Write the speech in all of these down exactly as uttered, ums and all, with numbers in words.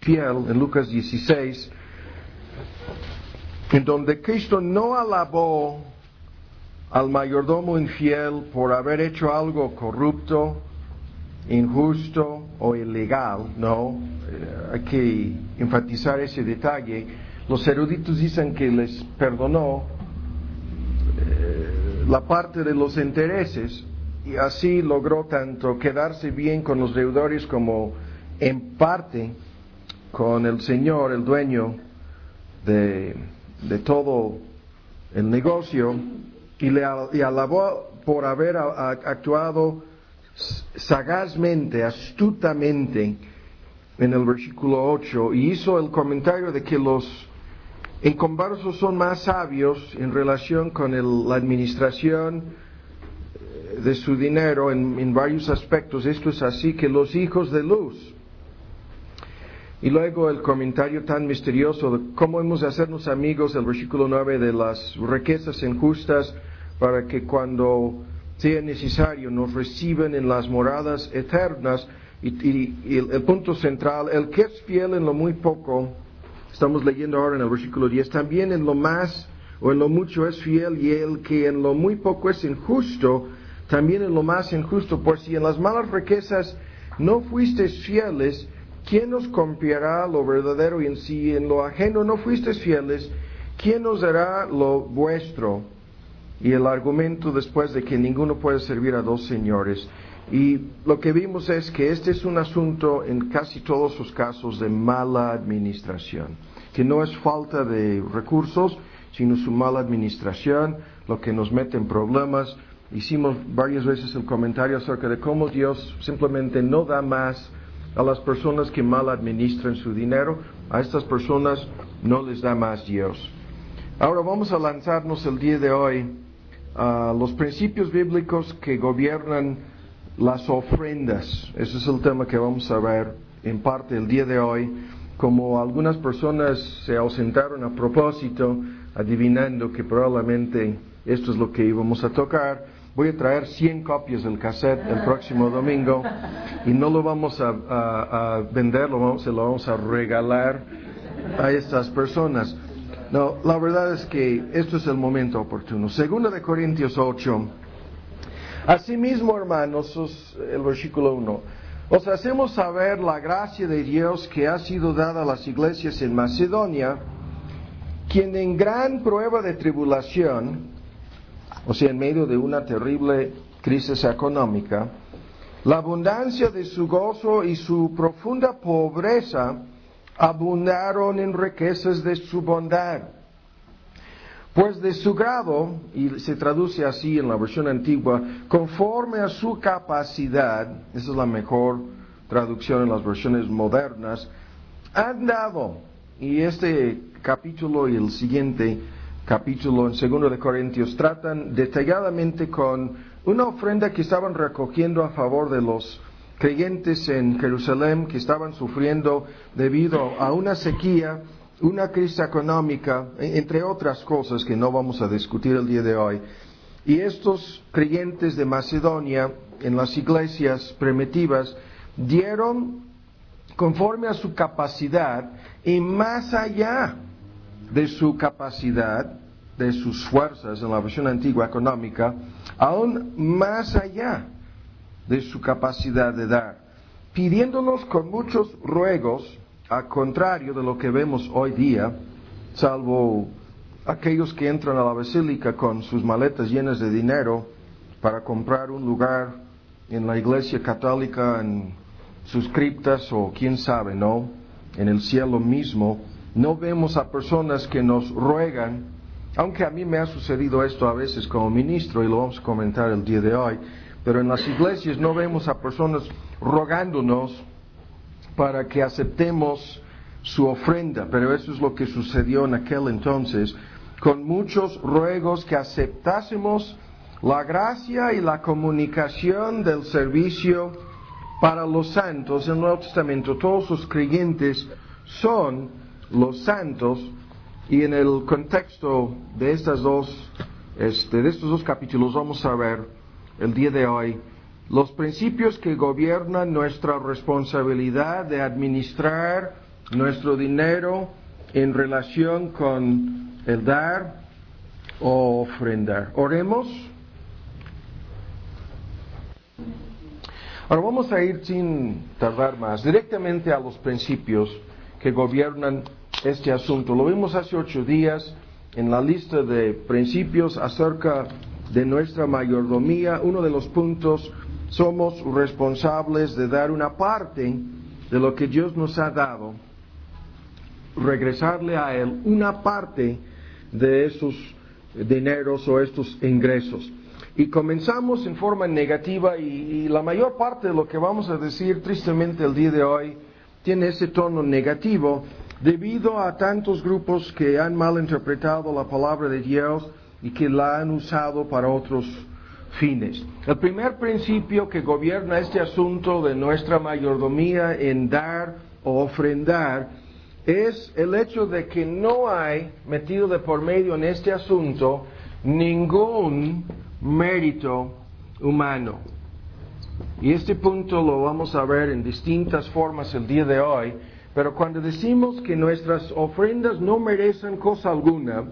fiel en Lucas dieciséis, en donde Cristo no alabó al mayordomo infiel por haber hecho algo corrupto, injusto o ilegal, no, eh, hay que enfatizar ese detalle. Los eruditos dicen que les perdonó eh, la parte de los intereses y así logró tanto quedarse bien con los deudores como en parte con el Señor, el dueño de, de todo el negocio, y le y alabó por haber a, a, actuado sagazmente, astutamente en el versículo ocho, y hizo el comentario de que los inconversos son más sabios en relación con el, la administración de su dinero en, en varios aspectos. Esto es así que los hijos de luz. Y luego el comentario tan misterioso de cómo hemos de hacernos amigos, el versículo nueve, de las riquezas injustas, para que cuando sea necesario nos reciban en las moradas eternas. Y, y, y el, el punto central, el que es fiel en lo muy poco, estamos leyendo ahora en el versículo diez, también en lo más o en lo mucho es fiel, y el que en lo muy poco es injusto, también en lo más injusto. Por si en las malas riquezas no fuisteis fieles, ¿quién os confiará lo verdadero? Y en si en lo ajeno no fuisteis fieles, ¿quién os dará lo vuestro? Y el argumento después de que ninguno puede servir a dos señores. Y lo que vimos es que este es un asunto en casi todos los casos de mala administración, que no es falta de recursos, sino su mala administración lo que nos mete en problemas. Hicimos varias veces el comentario acerca de cómo Dios simplemente no da más a las personas que mal administran su dinero. A estas personas no les da más Dios. Ahora vamos a lanzarnos el día de hoy a los principios bíblicos que gobiernan las ofrendas. Ese es el tema que vamos a ver en parte el día de hoy. Como algunas personas se ausentaron a propósito, adivinando que probablemente esto es lo que íbamos a tocar, voy a traer cien copias del cassette el próximo domingo y no lo vamos a, a, a vender, lo vamos, se lo vamos a regalar a estas personas. No, la verdad es que esto es el momento oportuno. Segunda de Corintios ocho. Asimismo, hermanos, el versículo uno. Os hacemos saber la gracia de Dios que ha sido dada a las iglesias en Macedonia, quien en gran prueba de tribulación, o sea, en medio de una terrible crisis económica, la abundancia de su gozo y su profunda pobreza abundaron en riquezas de su bondad. Pues de su grado, y se traduce así en la versión antigua, conforme a su capacidad, esa es la mejor traducción en las versiones modernas, han dado, y este capítulo y el siguiente capítulo en segundo de Corintios tratan detalladamente con una ofrenda que estaban recogiendo a favor de los creyentes en Jerusalén que estaban sufriendo debido a una sequía, una crisis económica, entre otras cosas que no vamos a discutir el día de hoy. Y estos creyentes de Macedonia en las iglesias primitivas dieron conforme a su capacidad y más allá de su capacidad, de sus fuerzas en la versión antigua económica, aún más allá de su capacidad de dar, pidiéndonos con muchos ruegos, al contrario de lo que vemos hoy día, salvo aquellos que entran a la basílica con sus maletas llenas de dinero para comprar un lugar en la iglesia católica, en sus criptas o quién sabe, ¿no? En el cielo mismo. No vemos a personas que nos ruegan, aunque a mí me ha sucedido esto a veces como ministro y lo vamos a comentar el día de hoy, pero en las iglesias no vemos a personas rogándonos para que aceptemos su ofrenda, pero eso es lo que sucedió en aquel entonces, con muchos ruegos que aceptásemos la gracia y la comunicación del servicio para los santos. En el Nuevo Testamento todos los creyentes son los santos, y en el contexto de estas dos, este, de estos dos capítulos vamos a ver el día de hoy los principios que gobiernan nuestra responsabilidad de administrar nuestro dinero en relación con el dar o ofrendar. Oremos. Ahora vamos a ir sin tardar más directamente a los principios que gobiernan este asunto. Lo vimos hace ocho días en la lista de principios acerca de nuestra mayordomía. Uno de los puntos: somos responsables de dar una parte de lo que Dios nos ha dado, regresarle a Él una parte de esos dineros o estos ingresos. Y comenzamos en forma negativa y, y la mayor parte de lo que vamos a decir tristemente el día de hoy tiene ese tono negativo debido a tantos grupos que han malinterpretado la palabra de Dios y que la han usado para otros fines. El primer principio que gobierna este asunto de nuestra mayordomía en dar o ofrendar es el hecho de que no hay metido de por medio en este asunto ningún mérito humano. Y este punto lo vamos a ver en distintas formas el día de hoy, pero cuando decimos que nuestras ofrendas no merecen cosa alguna,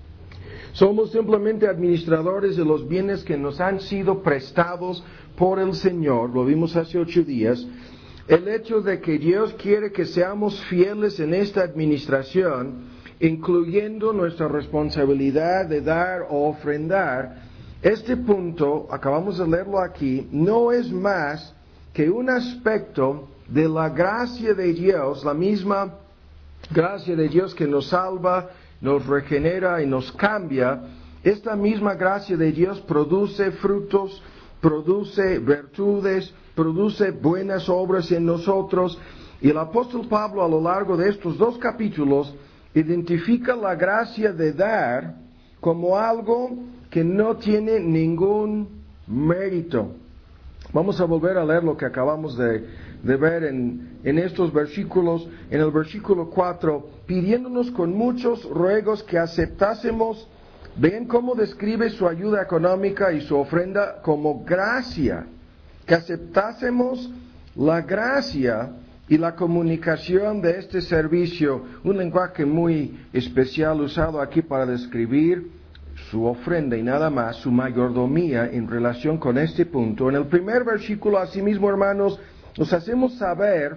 somos simplemente administradores de los bienes que nos han sido prestados por el Señor. Lo vimos hace ocho días. El hecho de que Dios quiere que seamos fieles en esta administración, incluyendo nuestra responsabilidad de dar o ofrendar. Este punto, acabamos de leerlo aquí, no es más que un aspecto de la gracia de Dios, la misma gracia de Dios que nos salva, nos regenera y nos cambia. Esta misma gracia de Dios produce frutos, produce virtudes, produce buenas obras en nosotros. Y el apóstol Pablo, a lo largo de estos dos capítulos, identifica la gracia de dar como algo que no tiene ningún mérito. Vamos a volver a leer lo que acabamos de, de ver en, en estos versículos. En el versículo cuatro, pidiéndonos con muchos ruegos que aceptásemos. Ven cómo describe su ayuda económica y su ofrenda como gracia. Que aceptásemos la gracia y la comunicación de este servicio. Un lenguaje muy especial usado aquí para describir su ofrenda y nada más, su mayordomía en relación con este punto. En el primer versículo, asimismo, hermanos, nos hacemos saber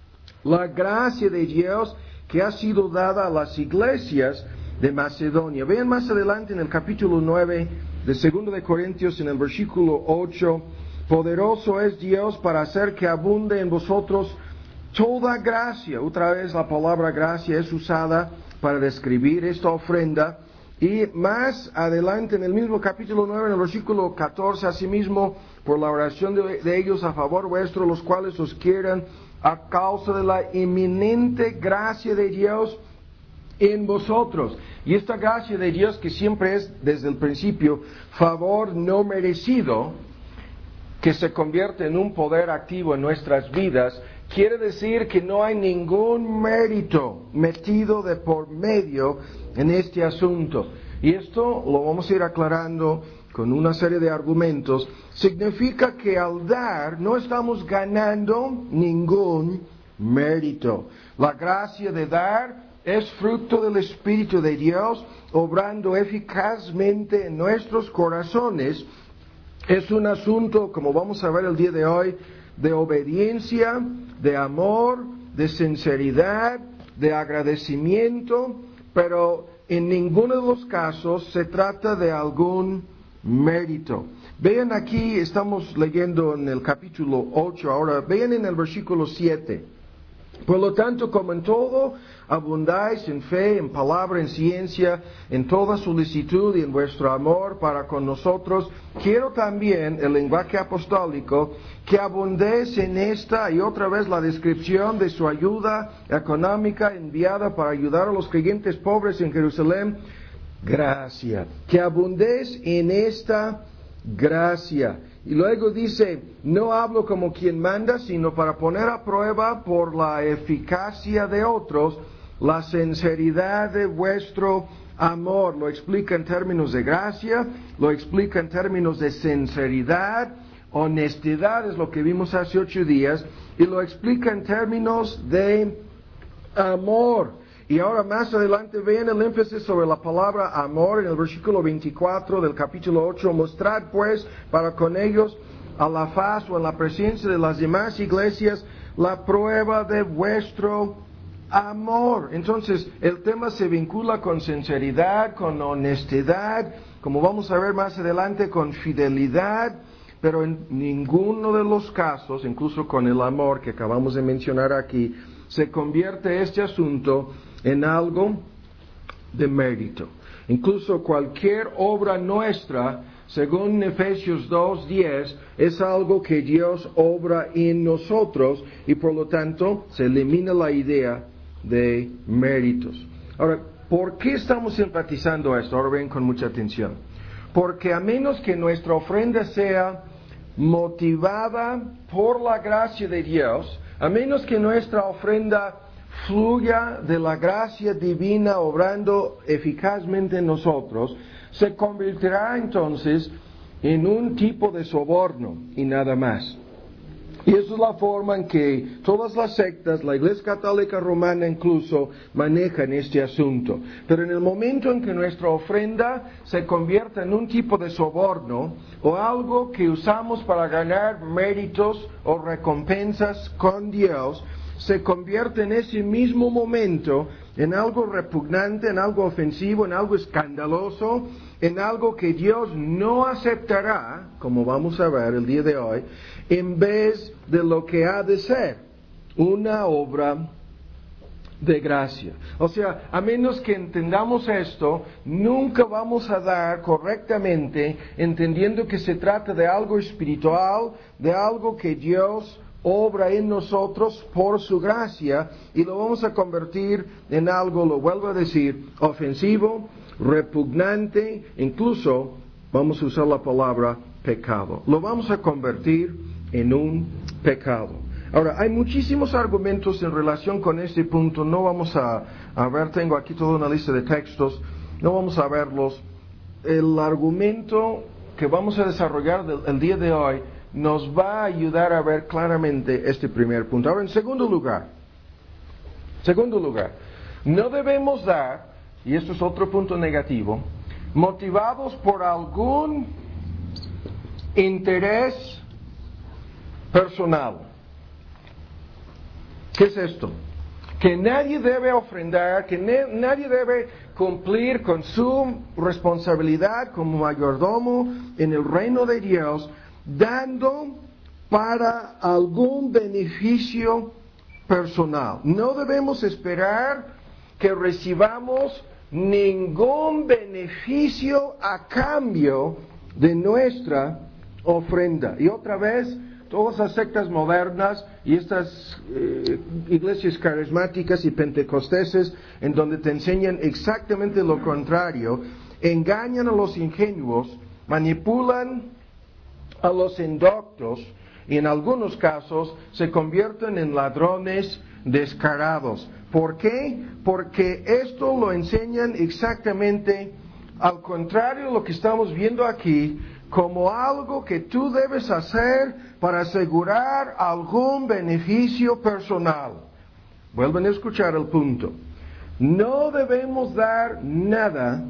la gracia de Dios que ha sido dada a las iglesias de Macedonia. Vean más adelante en el capítulo nueve de Segundo de Corintios, en el versículo ocho, poderoso es Dios para hacer que abunde en vosotros toda gracia. Otra vez la palabra gracia es usada para describir esta ofrenda. Y más adelante en el mismo capítulo nueve, en el versículo catorce, asimismo, por la oración de, de ellos a favor vuestro, los cuales os quieran, a causa de la eminente gracia de Dios en vosotros. Y esta gracia de Dios, que siempre es desde el principio favor no merecido, que se convierte en un poder activo en nuestras vidas, quiere decir que no hay ningún mérito metido de por medio en este asunto. Y esto lo vamos a ir aclarando con una serie de argumentos. Significa que al dar no estamos ganando ningún mérito. La gracia de dar es fruto del Espíritu de Dios, obrando eficazmente en nuestros corazones. Es un asunto, como vamos a ver el día de hoy, de obediencia, de amor, de sinceridad, de agradecimiento, pero en ninguno de los casos se trata de algún mérito. Vean aquí, estamos leyendo en el capítulo ocho ahora, vean en el versículo siete. Por lo tanto, como en todo abundáis en fe, en palabra, en ciencia, en toda solicitud y en vuestro amor para con nosotros, quiero también, el lenguaje apostólico, que abundéis en esta, y otra vez la descripción de su ayuda económica enviada para ayudar a los creyentes pobres en Jerusalén. Gracia. Que abundéis en esta gracia. Y luego dice, no hablo como quien manda, sino para poner a prueba por la eficacia de otros la sinceridad de vuestro amor. Lo explica en términos de gracia, lo explica en términos de sinceridad, honestidad, es lo que vimos hace ocho días, y lo explica en términos de amor. Y ahora más adelante vean el énfasis sobre la palabra amor en el versículo veinticuatro del capítulo ocho. Mostrad pues para con ellos a la faz o en la presencia de las demás iglesias la prueba de vuestro amor. Entonces el tema se vincula con sinceridad, con honestidad, como vamos a ver más adelante, con fidelidad, pero en ninguno de los casos, incluso con el amor que acabamos de mencionar aquí, se convierte este asunto en algo de mérito. Incluso cualquier obra nuestra, según Efesios dos diez, es algo que Dios obra en nosotros y por lo tanto se elimina la idea de méritos. Ahora, ¿por qué estamos enfatizando esto? Ahora ven con mucha atención. Porque a menos que nuestra ofrenda sea motivada por la gracia de Dios, a menos que nuestra ofrenda fluya de la gracia divina obrando eficazmente en nosotros, se convertirá entonces en un tipo de soborno y nada más. Y esa es la forma en que todas las sectas, la Iglesia Católica Romana incluso, manejan este asunto. Pero en el momento en que nuestra ofrenda se convierta en un tipo de soborno o algo que usamos para ganar méritos o recompensas con Dios, se convierte en ese mismo momento en algo repugnante, en algo ofensivo, en algo escandaloso, en algo que Dios no aceptará, como vamos a ver el día de hoy, en vez de lo que ha de ser una obra de gracia. O sea, a menos que entendamos esto, nunca vamos a dar correctamente, entendiendo que se trata de algo espiritual, de algo que Dios obra en nosotros por su gracia, y lo vamos a convertir en algo, lo vuelvo a decir, ofensivo, repugnante, incluso vamos a usar la palabra pecado. Lo vamos a convertir en un pecado. Ahora, hay muchísimos argumentos en relación con este punto. No vamos a, a ver, tengo aquí toda una lista de textos, no vamos a verlos. El argumento que vamos a desarrollar del, el día de hoy nos va a ayudar a ver claramente este primer punto. Ahora, en segundo lugar, segundo lugar, no debemos dar, y esto es otro punto negativo, motivados por algún interés personal. ¿Qué es esto? Que nadie debe ofrendar, que ne- nadie debe cumplir con su responsabilidad como mayordomo en el reino de Dios, dando para algún beneficio personal. No debemos esperar que recibamos ningún beneficio a cambio de nuestra ofrenda. Y otra vez, todas las sectas modernas y estas eh, iglesias carismáticas y pentecosteses, en donde te enseñan exactamente lo contrario, engañan a los ingenuos, manipulan a los indoctos y en algunos casos se convierten en ladrones descarados. ¿Por qué? Porque esto lo enseñan exactamente al contrario de lo que estamos viendo aquí, como algo que tú debes hacer para asegurar algún beneficio personal. Vuelven a escuchar el punto. No debemos dar nada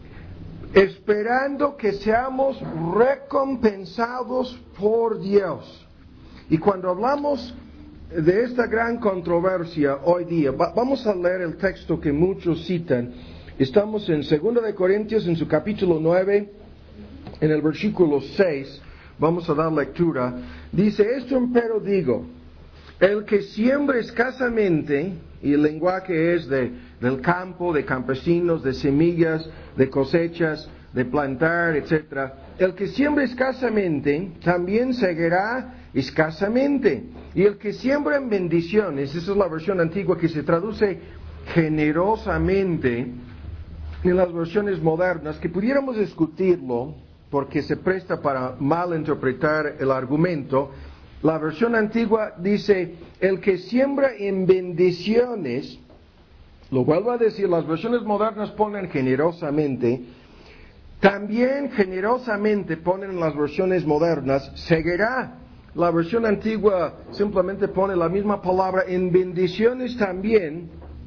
esperando que seamos recompensados por Dios. Y cuando hablamos de esta gran controversia hoy día, va, vamos a leer el texto que muchos citan. Estamos en segunda de Corintios, en su capítulo nueve, en el versículo seis, vamos a dar lectura. Dice, esto empero digo, el que siembra escasamente, y el lenguaje es de, del campo, de campesinos, de semillas, de cosechas, de plantar, etcétera. El que siembra escasamente, también segará escasamente. Y el que siembra en bendiciones, esa es la versión antigua que se traduce generosamente en las versiones modernas, que pudiéramos discutirlo, porque se presta para malinterpretar el argumento. La versión antigua dice, el que siembra en bendiciones, lo vuelvo a decir, las versiones modernas ponen generosamente, también generosamente ponen en las versiones modernas, segará. La versión antigua simplemente pone la misma palabra, en bendiciones también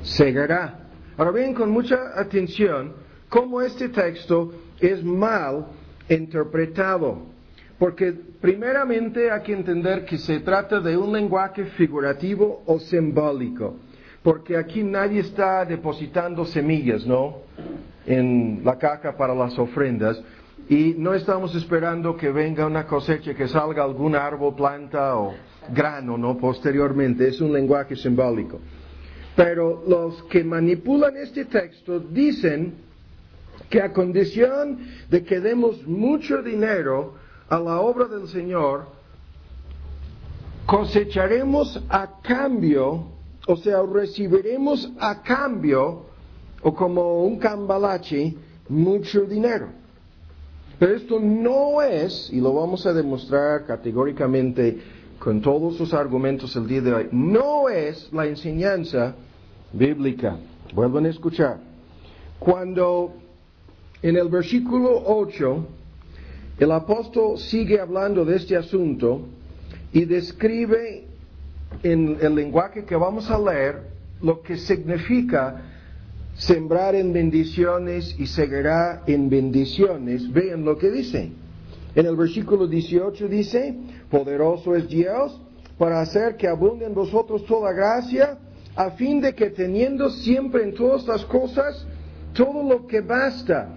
segará. Ahora ven con mucha atención cómo este texto es mal interpretado. Porque primeramente hay que entender que se trata de un lenguaje figurativo o simbólico. Porque aquí nadie está depositando semillas, ¿no? En la caja para las ofrendas. Y no estamos esperando que venga una cosecha, que salga algún árbol, planta o grano, ¿no? Posteriormente. Es un lenguaje simbólico. Pero los que manipulan este texto dicen que a condición de que demos mucho dinero a la obra del Señor, cosecharemos a cambio, o sea, recibiremos a cambio, o como un cambalache, mucho dinero. Pero esto no es, y lo vamos a demostrar categóricamente con todos sus argumentos el día de hoy, no es la enseñanza bíblica. Vuelvan a escuchar. Cuando en el versículo ocho, el apóstol sigue hablando de este asunto y describe en el lenguaje que vamos a leer lo que significa sembrar en bendiciones y segará en bendiciones. Vean lo que dice. En el versículo dieciocho dice, poderoso es Dios para hacer que abunde en vosotros toda gracia, a fin de que teniendo siempre en todas las cosas todo lo que basta.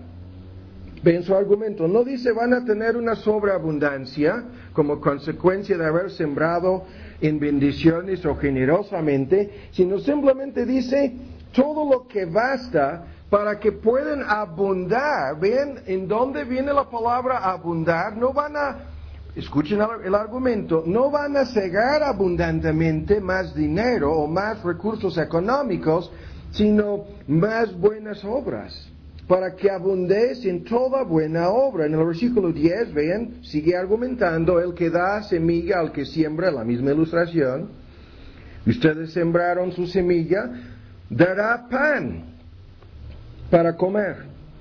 Ven su argumento, no dice van a tener una sobreabundancia como consecuencia de haber sembrado en bendiciones o generosamente, sino simplemente dice todo lo que basta para que puedan abundar. ¿Ven en dónde viene la palabra abundar? No van a, escuchen el argumento, no van a segar abundantemente más dinero o más recursos económicos, sino más buenas obras, para que abundéis en toda buena obra. En el versículo diez, vean, sigue argumentando, el que da semilla al que siembra, la misma ilustración. Ustedes sembraron su semilla, dará pan para comer.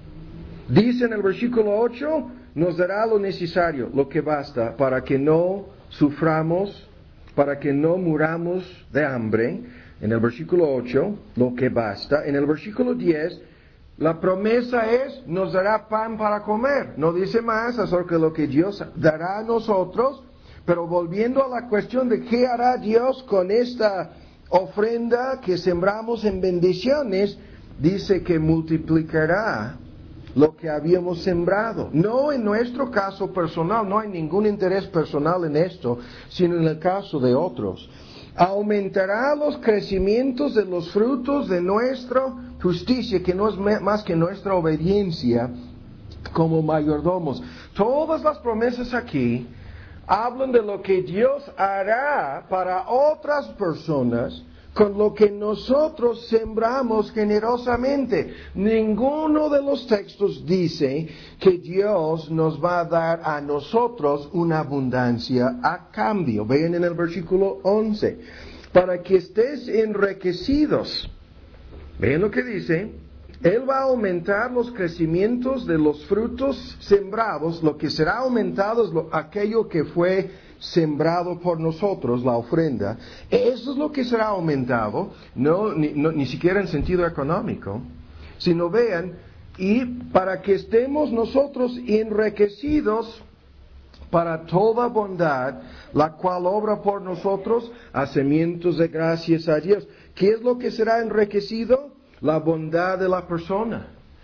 Dice en el versículo ocho, nos dará lo necesario, lo que basta, para que no suframos, para que no muramos de hambre. En el versículo ocho, lo que basta. En el versículo diez, la promesa es, nos dará pan para comer. No dice más acerca de lo que Dios dará a nosotros, pero volviendo a la cuestión de qué hará Dios con esta ofrenda que sembramos en bendiciones, dice que multiplicará lo que habíamos sembrado. No en nuestro caso personal, no hay ningún interés personal en esto, sino en el caso de otros. Aumentará los crecimientos de los frutos de nuestra justicia, que no es más que nuestra obediencia como mayordomos. Todas las promesas aquí hablan de lo que Dios hará para otras personas con lo que nosotros sembramos generosamente. Ninguno de los textos dice que Dios nos va a dar a nosotros una abundancia a cambio. Vean en el versículo once, para que estés enriquecidos. Vean lo que dice. Él va a aumentar los crecimientos de los frutos sembrados. Lo que será aumentado es lo, aquello que fue sembrado por nosotros, la ofrenda. Eso es lo que será aumentado, no ni, no, ni siquiera en sentido económico, sino vean, y para que estemos nosotros enriquecidos para toda bondad, la cual obra por nosotros hacimientos de gracias a Dios. ¿Qué es lo que será enriquecido? La bondad de la persona.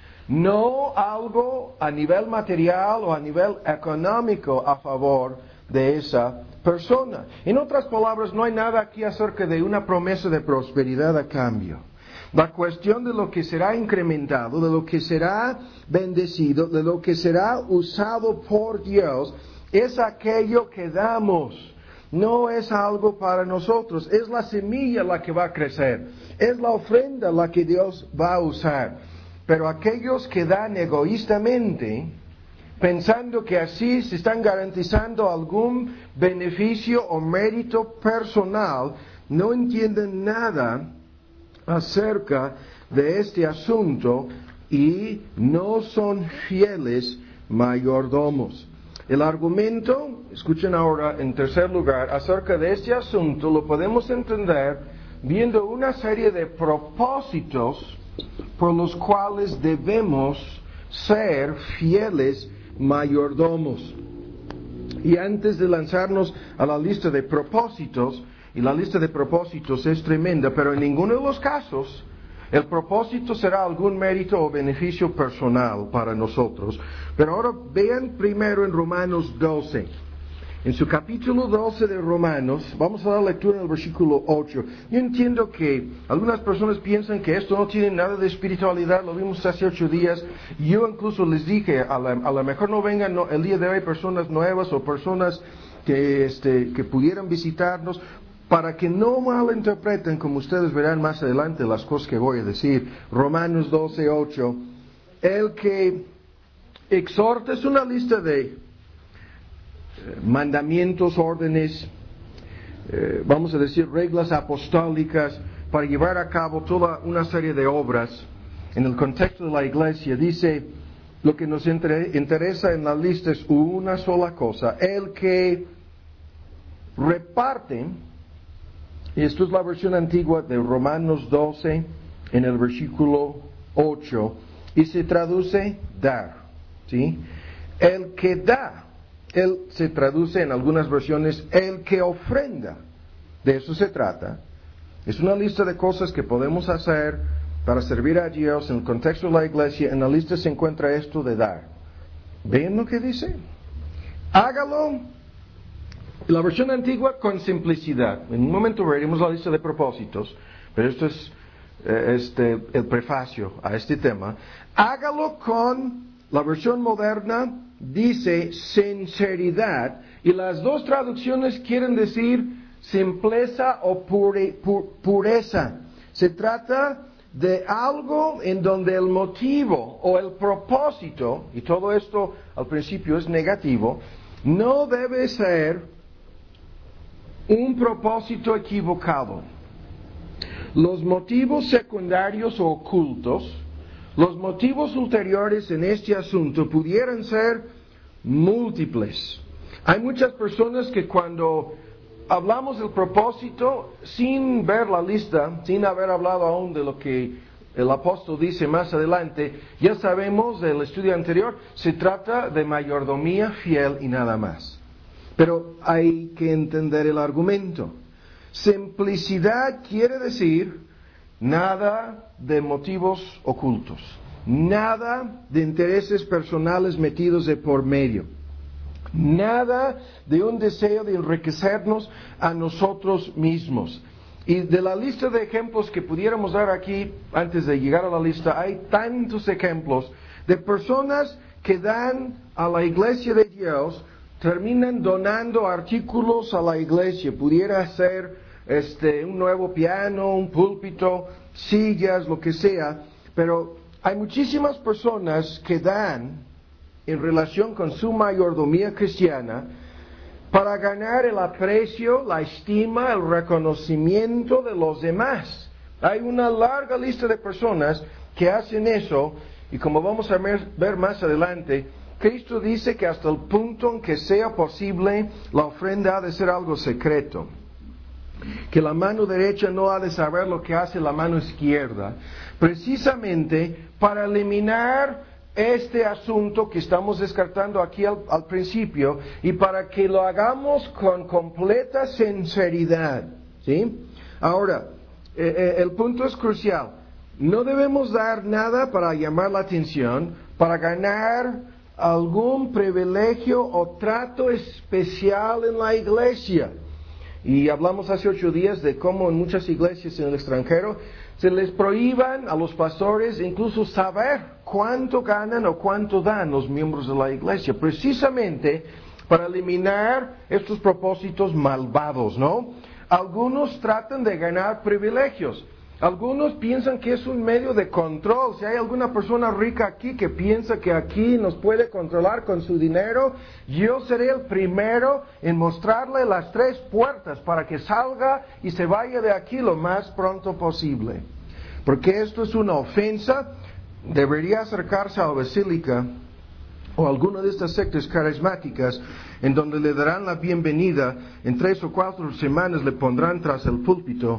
No algo a nivel material o a nivel económico a favor de esa persona. En otras palabras, no hay nada aquí acerca de una promesa de prosperidad a cambio. La cuestión de lo que será incrementado, de lo que será bendecido, de lo que será usado por Dios, es aquello que damos. No es algo para nosotros, es la semilla la que va a crecer, es la ofrenda la que Dios va a usar. Pero aquellos que dan egoístamente, pensando que así se están garantizando algún beneficio o mérito personal, no entienden nada acerca de este asunto y no son fieles mayordomos. El argumento, escuchen ahora en tercer lugar, acerca de este asunto lo podemos entender viendo una serie de propósitos por los cuales debemos ser fieles mayordomos. Y antes de lanzarnos a la lista de propósitos, y la lista de propósitos es tremenda, pero en ninguno de los casos el propósito será algún mérito o beneficio personal para nosotros. Pero ahora vean primero en Romanos doce. En su capítulo doce de Romanos, vamos a dar lectura en el versículo ocho. Yo entiendo que algunas personas piensan que esto no tiene nada de espiritualidad, lo vimos hace ocho días. Yo incluso les dije, a lo mejor no vengan no, el día de hoy personas nuevas o personas que, este, que pudieran visitarnos, para que no malinterpreten, como ustedes verán más adelante, las cosas que voy a decir. Romanos doce, ocho. El que exhorta es una lista de mandamientos, órdenes, eh, vamos a decir reglas apostólicas para llevar a cabo toda una serie de obras en el contexto de la iglesia. Dice, lo que nos interesa en la lista es una sola cosa: el que reparte, y esto es la versión antigua de Romanos doce en el versículo ocho, y se traduce dar, ¿sí? El que da. Él se traduce en algunas versiones, el que ofrenda. De eso se trata. Es una lista de cosas que podemos hacer para servir a Dios en el contexto de la iglesia. En la lista se encuentra esto de dar. ¿Ven lo que dice? Hágalo. La versión antigua con simplicidad. En un momento veremos la lista de propósitos, pero esto es eh, este, el prefacio a este tema. Hágalo con, la versión moderna dice sinceridad, y las dos traducciones quieren decir simpleza o pure, pu, pureza. Se trata de algo en donde el motivo o el propósito, y todo esto al principio es negativo, no debe ser un propósito equivocado. Los motivos secundarios o ocultos, los motivos ulteriores en este asunto pudieran ser múltiples. Hay muchas personas que cuando hablamos del propósito, sin ver la lista, sin haber hablado aún de lo que el apóstol dice más adelante, ya sabemos del estudio anterior, se trata de mayordomía fiel y nada más. Pero hay que entender el argumento. Simplicidad quiere decir nada de motivos ocultos, nada de intereses personales metidos de por medio, nada de un deseo de enriquecernos a nosotros mismos. Y de la lista de ejemplos que pudiéramos dar aquí, antes de llegar a la lista, hay tantos ejemplos de personas que dan a la iglesia de Dios, terminan donando artículos a la iglesia. Pudiera ser este, un nuevo piano, un púlpito, sillas, lo que sea, pero hay muchísimas personas que dan en relación con su mayordomía cristiana para ganar el aprecio, la estima, el reconocimiento de los demás. Hay una larga lista de personas que hacen eso, y como vamos a ver, ver más adelante, Cristo dice que hasta el punto en que sea posible, la ofrenda ha de ser algo secreto. Que la mano derecha no ha de saber lo que hace la mano izquierda, precisamente para eliminar este asunto que estamos descartando aquí al, al principio, y para que lo hagamos con completa sinceridad, ¿sí? Ahora, eh, eh, el punto es crucial. No debemos dar nada para llamar la atención, para ganar algún privilegio o trato especial en la iglesia. Y hablamos hace ocho días de cómo en muchas iglesias en el extranjero se les prohíban a los pastores incluso saber cuánto ganan o cuánto dan los miembros de la iglesia, precisamente para eliminar estos propósitos malvados, ¿no? Algunos tratan de ganar privilegios. Algunos piensan que es un medio de control. Si hay alguna persona rica aquí que piensa que aquí nos puede controlar con su dinero, yo seré el primero en mostrarle las tres puertas para que salga y se vaya de aquí lo más pronto posible. Porque esto es una ofensa. Debería acercarse a la basílica o alguna de estas sectas carismáticas en donde le darán la bienvenida, en tres o cuatro semanas le pondrán tras el púlpito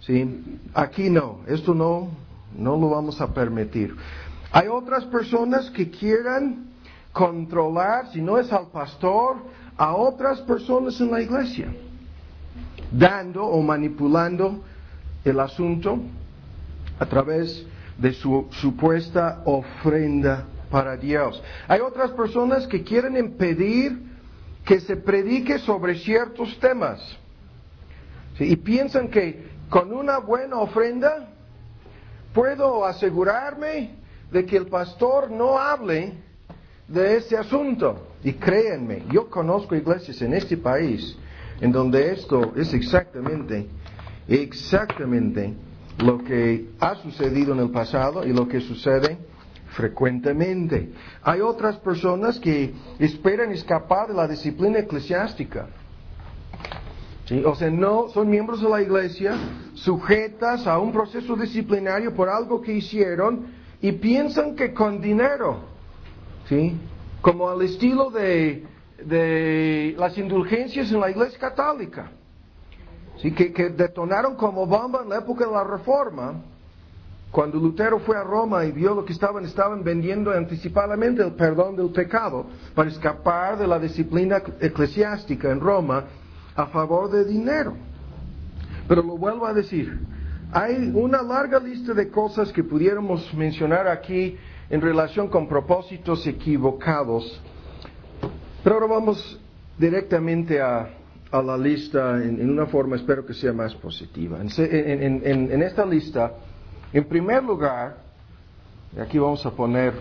¿sí? Aquí no, esto no, no lo vamos a permitir. Hay otras personas que quieran controlar, si no es al pastor, a otras personas en la iglesia, dando o manipulando el asunto a través de su supuesta ofrenda para Dios. Hay otras personas que quieren impedir que se predique sobre ciertos temas, ¿sí? Y piensan que con una buena ofrenda puedo asegurarme de que el pastor no hable de ese asunto. Y créanme, yo conozco iglesias en este país en donde esto es exactamente, exactamente lo que ha sucedido en el pasado y lo que sucede frecuentemente. Hay otras personas que esperan escapar de la disciplina eclesiástica. ¿Sí? O sea, no son miembros de la iglesia, sujetas a un proceso disciplinario por algo que hicieron y piensan que con dinero, ¿sí? Como al estilo de, de las indulgencias en la iglesia católica, ¿sí? que, que detonaron como bomba en la época de la Reforma, cuando Lutero fue a Roma y vio lo que estaban, estaban vendiendo anticipadamente el perdón del pecado para escapar de la disciplina eclesiástica en Roma a favor de dinero. Pero lo vuelvo a decir, hay una larga lista de cosas que pudiéramos mencionar aquí en relación con propósitos equivocados. Pero ahora vamos directamente a, a la lista en, en una forma, espero que sea más positiva. En, en, en, en esta lista, en primer lugar, y aquí vamos a poner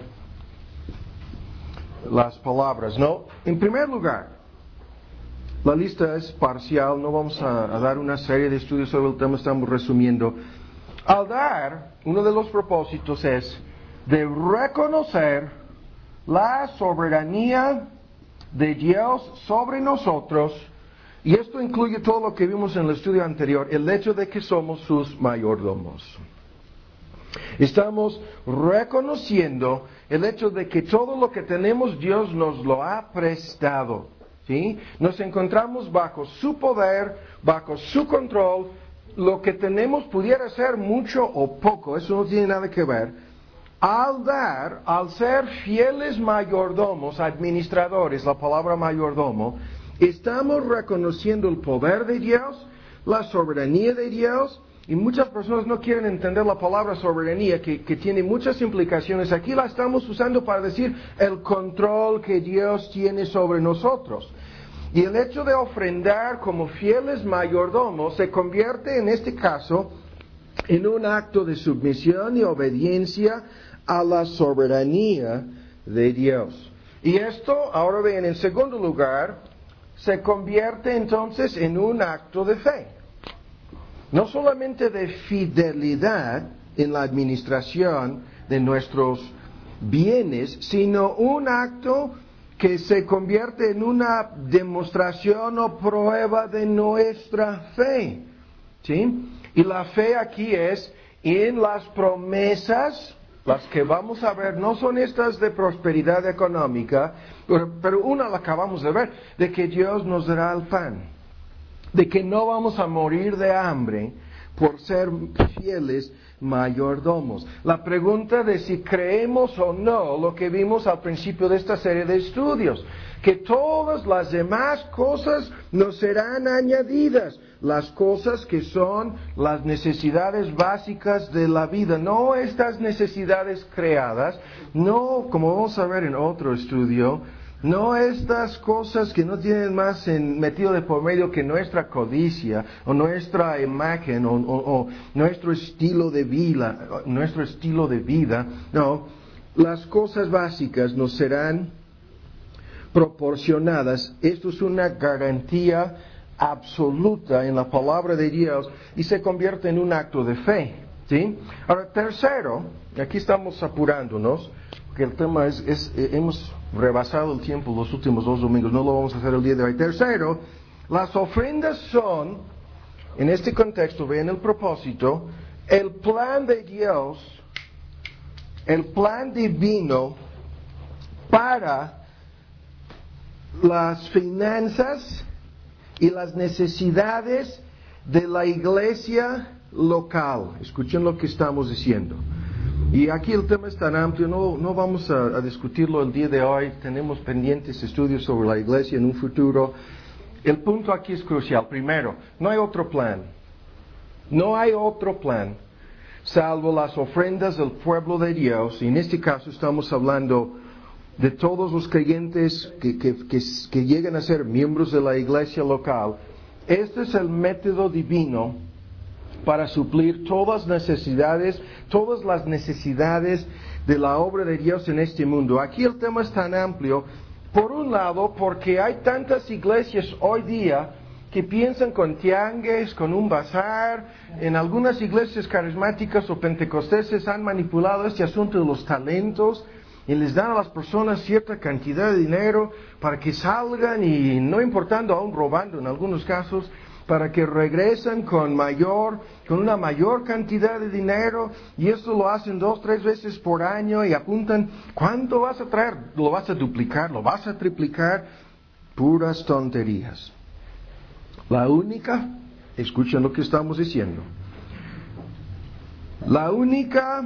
las palabras, ¿no? En primer lugar, la lista es parcial, no vamos a, a dar una serie de estudios sobre el tema, estamos resumiendo. Al dar, uno de los propósitos es de reconocer la soberanía de Dios sobre nosotros, y esto incluye todo lo que vimos en el estudio anterior, el hecho de que somos sus mayordomos. Estamos reconociendo el hecho de que todo lo que tenemos Dios nos lo ha prestado, ¿sí? Nos encontramos bajo su poder, bajo su control. Lo que tenemos pudiera ser mucho o poco, eso no tiene nada que ver. Al dar, al ser fieles mayordomos, administradores, la palabra mayordomo, estamos reconociendo el poder de Dios, la soberanía de Dios, y muchas personas no quieren entender la palabra soberanía, que, que tiene muchas implicaciones. Aquí la estamos usando para decir el control que Dios tiene sobre nosotros. Y el hecho de ofrendar como fieles mayordomos se convierte en este caso en un acto de sumisión y obediencia a la soberanía de Dios. Y esto, ahora ven, en segundo lugar, se convierte entonces en un acto de fe. No solamente de fidelidad en la administración de nuestros bienes, sino un acto que se convierte en una demostración o prueba de nuestra fe. ¿Sí? Y la fe aquí es en las promesas, las que vamos a ver, no son estas de prosperidad económica, pero, pero una la acabamos de ver, de que Dios nos dará el pan, de que no vamos a morir de hambre por ser fieles mayordomos. La pregunta de si creemos o no lo que vimos al principio de esta serie de estudios, que todas las demás cosas nos serán añadidas, las cosas que son las necesidades básicas de la vida, no estas necesidades creadas, no, como vamos a ver en otro estudio, no estas cosas que no tienen más en, metido de por medio que nuestra codicia, o nuestra imagen, o, o, o nuestro estilo de vida, nuestro estilo de vida, no, las cosas básicas nos serán proporcionadas. Esto es una garantía absoluta en la palabra de Dios y se convierte en un acto de fe, ¿sí? Ahora, tercero, aquí estamos apurándonos, porque el tema es, es eh, hemos rebasado el tiempo los últimos dos domingos, no lo vamos a hacer el día de hoy. Tercero, las ofrendas son, en este contexto, vean el propósito, el plan de Dios, el plan divino para las finanzas y las necesidades de la iglesia local. Escuchen lo que estamos diciendo. Y aquí el tema es tan amplio, no, no vamos a, a discutirlo el día de hoy. Tenemos pendientes estudios sobre la iglesia en un futuro. El punto aquí es crucial. Primero, no hay otro plan. No hay otro plan, salvo las ofrendas del pueblo de Dios. Y en este caso estamos hablando de todos los creyentes que, que, que, que llegan a ser miembros de la iglesia local. Este es el método divino para suplir todas las necesidades, todas las necesidades de la obra de Dios en este mundo. Aquí el tema es tan amplio, por un lado, porque hay tantas iglesias hoy día que piensan con tianguis, con un bazar. En algunas iglesias carismáticas o pentecosteses han manipulado este asunto de los talentos y les dan a las personas cierta cantidad de dinero para que salgan y, no importando, aún robando en algunos casos, para que regresen con mayor, con una mayor cantidad de dinero, y esto lo hacen dos, tres veces por año y apuntan, ¿cuánto vas a traer? ¿Lo vas a duplicar? ¿Lo vas a triplicar? Puras tonterías. La única, escuchen lo que estamos diciendo, la única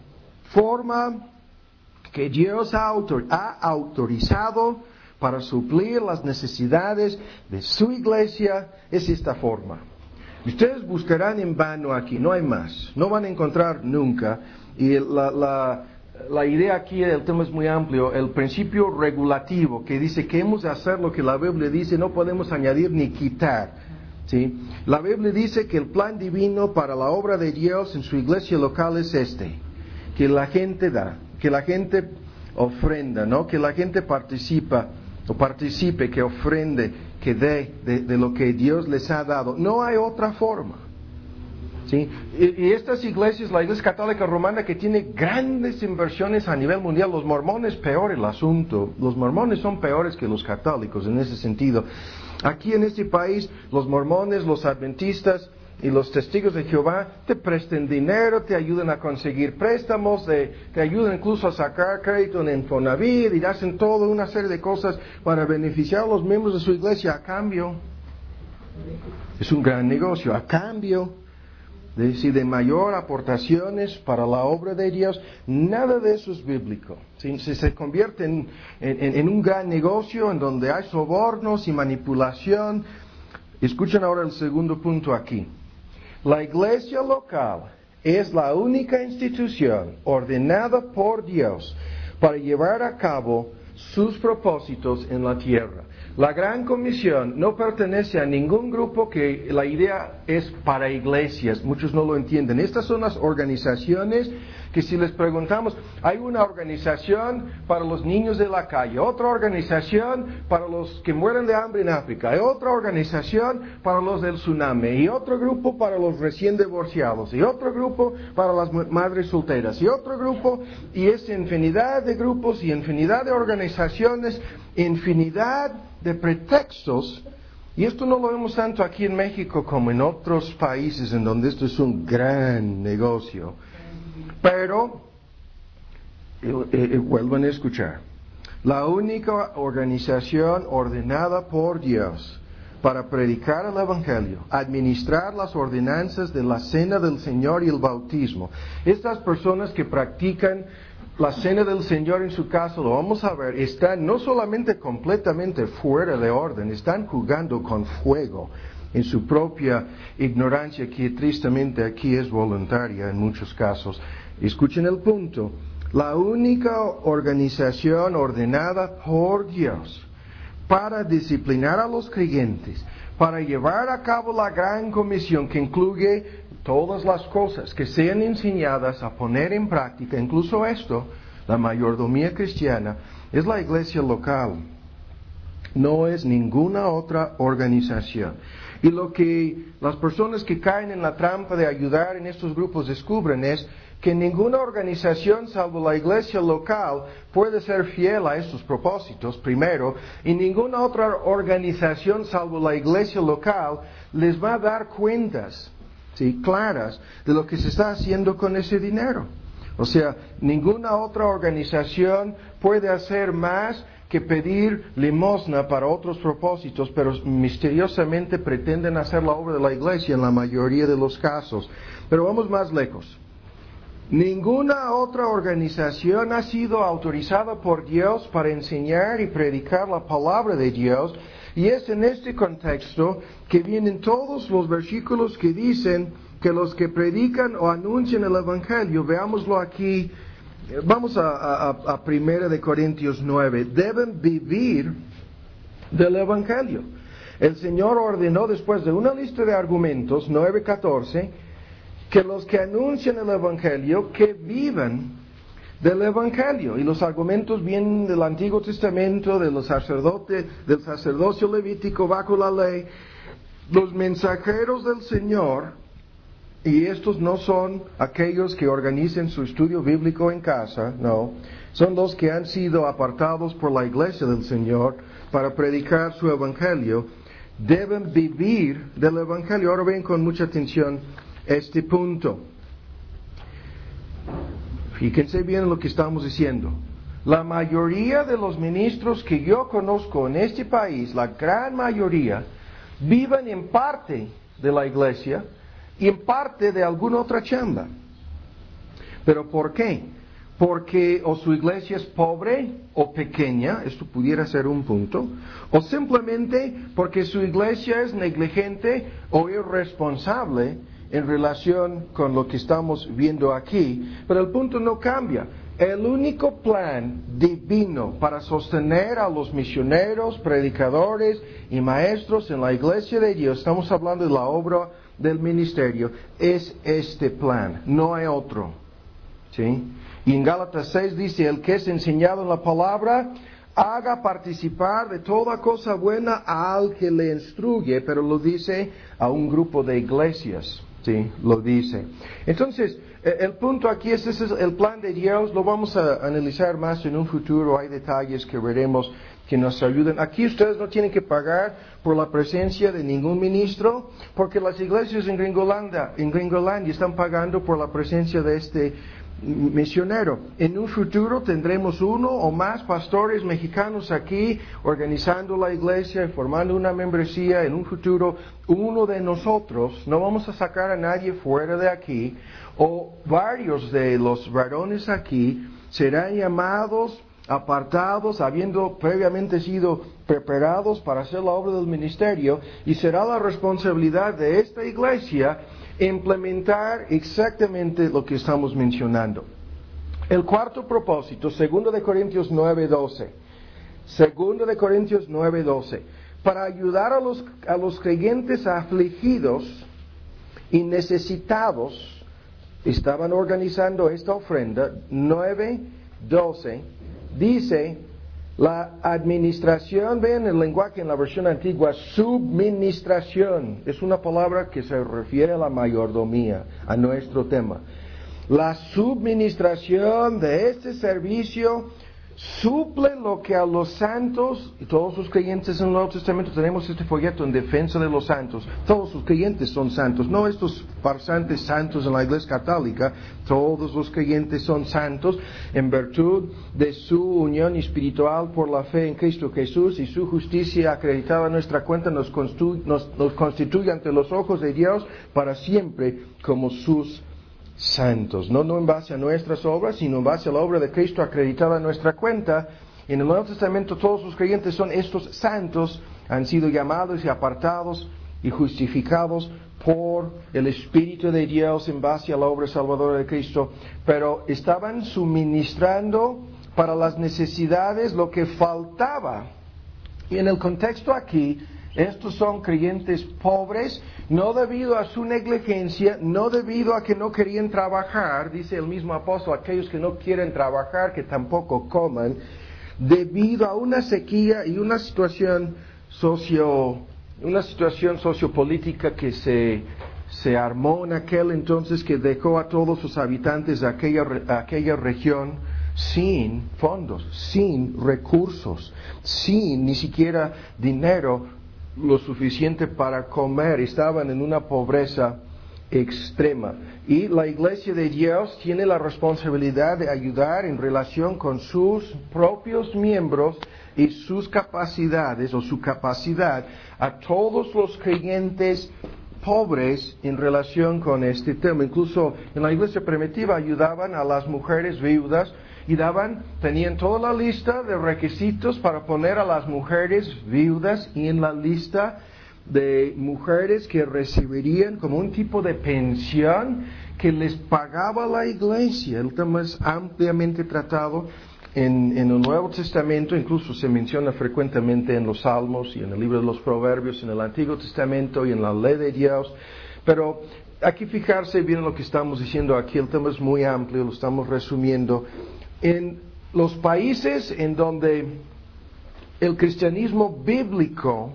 forma que Dios ha, autor, ha autorizado para suplir las necesidades de su iglesia es esta forma. Ustedes buscarán en vano aquí, no hay más, no van a encontrar nunca, y la, la, la idea aquí del tema es muy amplio, el principio regulativo que dice que hemos de hacer lo que la Biblia dice, no podemos añadir ni quitar. ¿Sí? La Biblia dice que el plan divino para la obra de Dios en su iglesia local es este, que la gente da, que la gente ofrenda, ¿no? Que la gente participa, o participe, que ofrende, que dé de, de lo que Dios les ha dado. No hay otra forma. ¿Sí? Y, y estas iglesias, la Iglesia Católica Romana, que tiene grandes inversiones a nivel mundial, los mormones, peor el asunto. Los mormones son peores que los católicos en ese sentido. Aquí en este país, los mormones, los adventistas y los testigos de Jehová te prestan dinero, te ayudan a conseguir préstamos, te, te ayudan incluso a sacar crédito en Infonavit y hacen toda una serie de cosas para beneficiar a los miembros de su iglesia a cambio. Es un gran negocio, a cambio de, decir, de mayor aportaciones para la obra de Dios. Nada de eso es bíblico. Si, si se convierte en, en, en un gran negocio en donde hay sobornos y manipulación. Escuchen ahora el segundo punto aquí. La iglesia local es la única institución ordenada por Dios para llevar a cabo sus propósitos en la tierra. La Gran Comisión no pertenece a ningún grupo, que la idea es para iglesias. Muchos no lo entienden. Estas son las organizaciones que, si les preguntamos, hay una organización para los niños de la calle, otra organización para los que mueren de hambre en África, hay otra organización para los del tsunami, y otro grupo para los recién divorciados, y otro grupo para las madres solteras, y otro grupo, y es infinidad de grupos y infinidad de organizaciones, infinidad de pretextos. Y esto no lo vemos tanto aquí en México como en otros países en donde esto es un gran negocio. Pero, eh, eh, vuelvan a escuchar, la única organización ordenada por Dios para predicar el Evangelio, administrar las ordenanzas de la Cena del Señor y el bautismo. Estas personas que practican la Cena del Señor en su casa, lo vamos a ver, están no solamente completamente fuera de orden, están jugando con fuego en su propia ignorancia, que tristemente aquí es voluntaria en muchos casos. Escuchen el punto. La única organización ordenada por Dios para disciplinar a los creyentes, para llevar a cabo la gran comisión que incluye todas las cosas que sean enseñadas a poner en práctica, incluso esto, la mayordomía cristiana, es la iglesia local. No es ninguna otra organización. Y lo que las personas que caen en la trampa de ayudar en estos grupos descubren es que ninguna organización, salvo la iglesia local, puede ser fiel a estos propósitos, primero, y ninguna otra organización, salvo la iglesia local, les va a dar cuentas, ¿sí?, claras de lo que se está haciendo con ese dinero. O sea, ninguna otra organización puede hacer más que que pedir limosna para otros propósitos, pero misteriosamente pretenden hacer la obra de la iglesia en la mayoría de los casos. Pero vamos más lejos. Ninguna otra organización ha sido autorizada por Dios para enseñar y predicar la palabra de Dios, y es en este contexto que vienen todos los versículos que dicen que los que predican o anuncian el Evangelio, veámoslo aquí, vamos a, a, a Primera de Corintios nueve, deben vivir del Evangelio. El Señor ordenó después de una lista de argumentos, nueve catorce, que los que anuncian el Evangelio, que vivan del Evangelio. Y los argumentos vienen del Antiguo Testamento, de los sacerdotes, del sacerdocio levítico bajo la ley. Los mensajeros del Señor, y estos no son aquellos que organicen su estudio bíblico en casa, no, son los que han sido apartados por la iglesia del Señor para predicar su Evangelio, deben vivir del Evangelio. Ahora ven con mucha atención este punto. Fíjense bien lo que estamos diciendo. La mayoría de los ministros que yo conozco en este país, la gran mayoría, viven en parte de la iglesia y en parte de alguna otra chamba. ¿Pero por qué? Porque o su iglesia es pobre o pequeña, esto pudiera ser un punto, o simplemente porque su iglesia es negligente o irresponsable en relación con lo que estamos viendo aquí. Pero el punto no cambia. El único plan divino para sostener a los misioneros, predicadores y maestros en la iglesia de Dios, estamos hablando de la obra del ministerio, es este plan, no hay otro. ¿Sí? Y en Gálatas seis dice, el que es enseñado en la palabra, haga participar de toda cosa buena al que le instruye, pero lo dice a un grupo de iglesias. Sí, lo dice. Entonces, el punto aquí es, ese es el plan de Dios, lo vamos a analizar más en un futuro, hay detalles que veremos que nos ayudan. Aquí ustedes no tienen que pagar por la presencia de ningún ministro, porque las iglesias en Gringolandia, en Gringolandia están pagando por la presencia de este misionero. En un futuro tendremos uno o más pastores mexicanos aquí organizando la iglesia y formando una membresía. En un futuro uno de nosotros, no vamos a sacar a nadie fuera de aquí, o varios de los varones aquí serán llamados, apartados, habiendo previamente sido preparados para hacer la obra del ministerio, y será la responsabilidad de esta iglesia implementar exactamente lo que estamos mencionando. El cuarto propósito, segundo de Corintios nueve doce. segundo de Corintios nueve doce. Para ayudar a los, a los creyentes afligidos y necesitados, estaban organizando esta ofrenda. nueve doce dice, la administración, ven el lenguaje en la versión antigua, subministración, es una palabra que se refiere a la mayordomía, a nuestro tema. La subministración de este servicio suple lo que a los santos, y todos los creyentes en el Nuevo Testamento tenemos este folleto en defensa de los santos, todos los creyentes son santos, no estos farsantes santos en la Iglesia Católica, todos los creyentes son santos en virtud de su unión espiritual por la fe en Cristo Jesús, y su justicia acreditada a nuestra cuenta nos, constu- nos, nos constituye ante los ojos de Dios para siempre como sus santos, no, no en base a nuestras obras, sino en base a la obra de Cristo acreditada a nuestra cuenta. En el Nuevo Testamento todos los creyentes son estos santos, han sido llamados y apartados y justificados por el Espíritu de Dios en base a la obra salvadora de Cristo, pero estaban suministrando para las necesidades lo que faltaba. Y en el contexto aquí, estos son creyentes pobres, no debido a su negligencia, no debido a que no querían trabajar, dice el mismo apóstol, aquellos que no quieren trabajar, que tampoco coman, debido a una sequía y una situación socio, una situación sociopolítica que se, se armó en aquel entonces, que dejó a todos sus habitantes de aquella, aquella región sin fondos, sin recursos, sin ni siquiera dinero lo suficiente para comer. Estaban en una pobreza extrema. Y la iglesia de Dios tiene la responsabilidad de ayudar en relación con sus propios miembros y sus capacidades o su capacidad a todos los creyentes pobres en relación con este tema. Incluso en la iglesia primitiva ayudaban a las mujeres viudas y daban, tenían toda la lista de requisitos para poner a las mujeres viudas y en la lista de mujeres que recibirían como un tipo de pensión que les pagaba la iglesia. El tema es ampliamente tratado en, en el Nuevo Testamento, incluso se menciona frecuentemente en los Salmos y en el libro de los Proverbios, en el Antiguo Testamento y en la ley de Dios. Pero hay que fijarse bien en lo que estamos diciendo aquí. El tema es muy amplio, lo estamos resumiendo. En los países en donde el cristianismo bíblico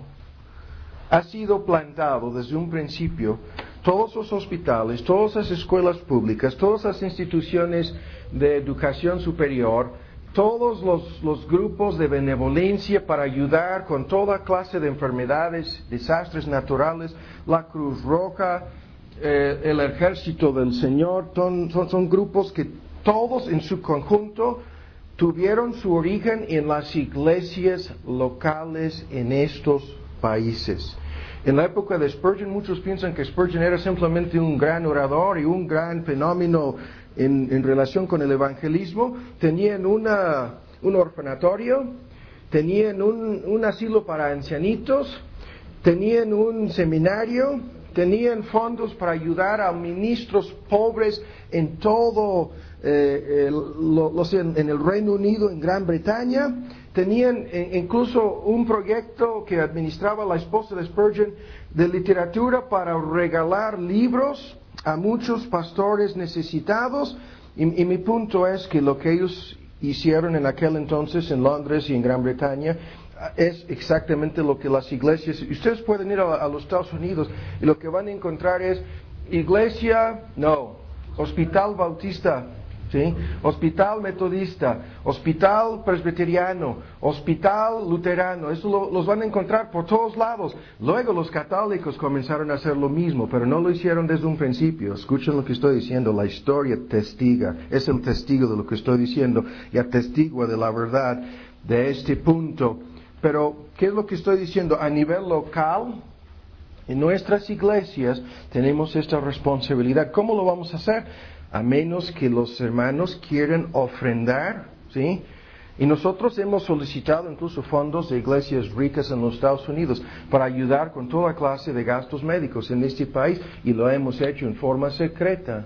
ha sido plantado desde un principio, todos los hospitales, todas las escuelas públicas, todas las instituciones de educación superior, todos los, los grupos de benevolencia para ayudar con toda clase de enfermedades, desastres naturales, la Cruz Roja, eh, el Ejército del Señor, son, son, son grupos que todos en su conjunto tuvieron su origen en las iglesias locales en estos países. En la época de Spurgeon, muchos piensan que Spurgeon era simplemente un gran orador y un gran fenómeno en, en relación con el evangelismo. Tenían una, un orfanatorio, tenían un, un asilo para ancianitos, tenían un seminario, tenían fondos para ayudar a ministros pobres en todo, eh, el, lo, lo, en, en el Reino Unido, en Gran Bretaña. Tenían eh, incluso un proyecto que administraba la esposa de Spurgeon de literatura para regalar libros a muchos pastores necesitados. Y, y mi punto es que lo que ellos hicieron en aquel entonces en Londres y en Gran Bretaña es exactamente lo que las iglesias... Ustedes pueden ir a, a los Estados Unidos y lo que van a encontrar es iglesia, no, hospital bautista, ¿sí? Hospital metodista, hospital presbiteriano, hospital luterano. Eso lo, los van a encontrar por todos lados. Luego los católicos comenzaron a hacer lo mismo, pero no lo hicieron desde un principio. Escuchen lo que estoy diciendo. La historia testiga, es el testigo de lo que estoy diciendo y atestigua de la verdad de este punto. Pero, ¿qué es lo que estoy diciendo? A nivel local, en nuestras iglesias tenemos esta responsabilidad. ¿Cómo lo vamos a hacer? A menos que los hermanos quieran ofrendar, ¿sí? Y nosotros hemos solicitado incluso fondos de iglesias ricas en los Estados Unidos para ayudar con toda clase de gastos médicos en este país y lo hemos hecho en forma secreta,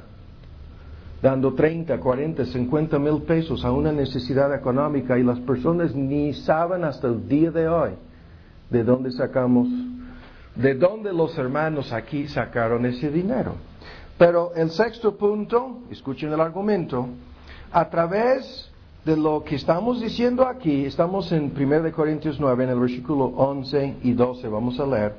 dando treinta, cuarenta, cincuenta mil pesos a una necesidad económica y las personas ni saben hasta el día de hoy de dónde sacamos, de dónde los hermanos aquí sacaron ese dinero. Pero el sexto punto, escuchen el argumento, a través de lo que estamos diciendo aquí, estamos en primera de Corintios nueve, en el versículo once y doce, vamos a leer.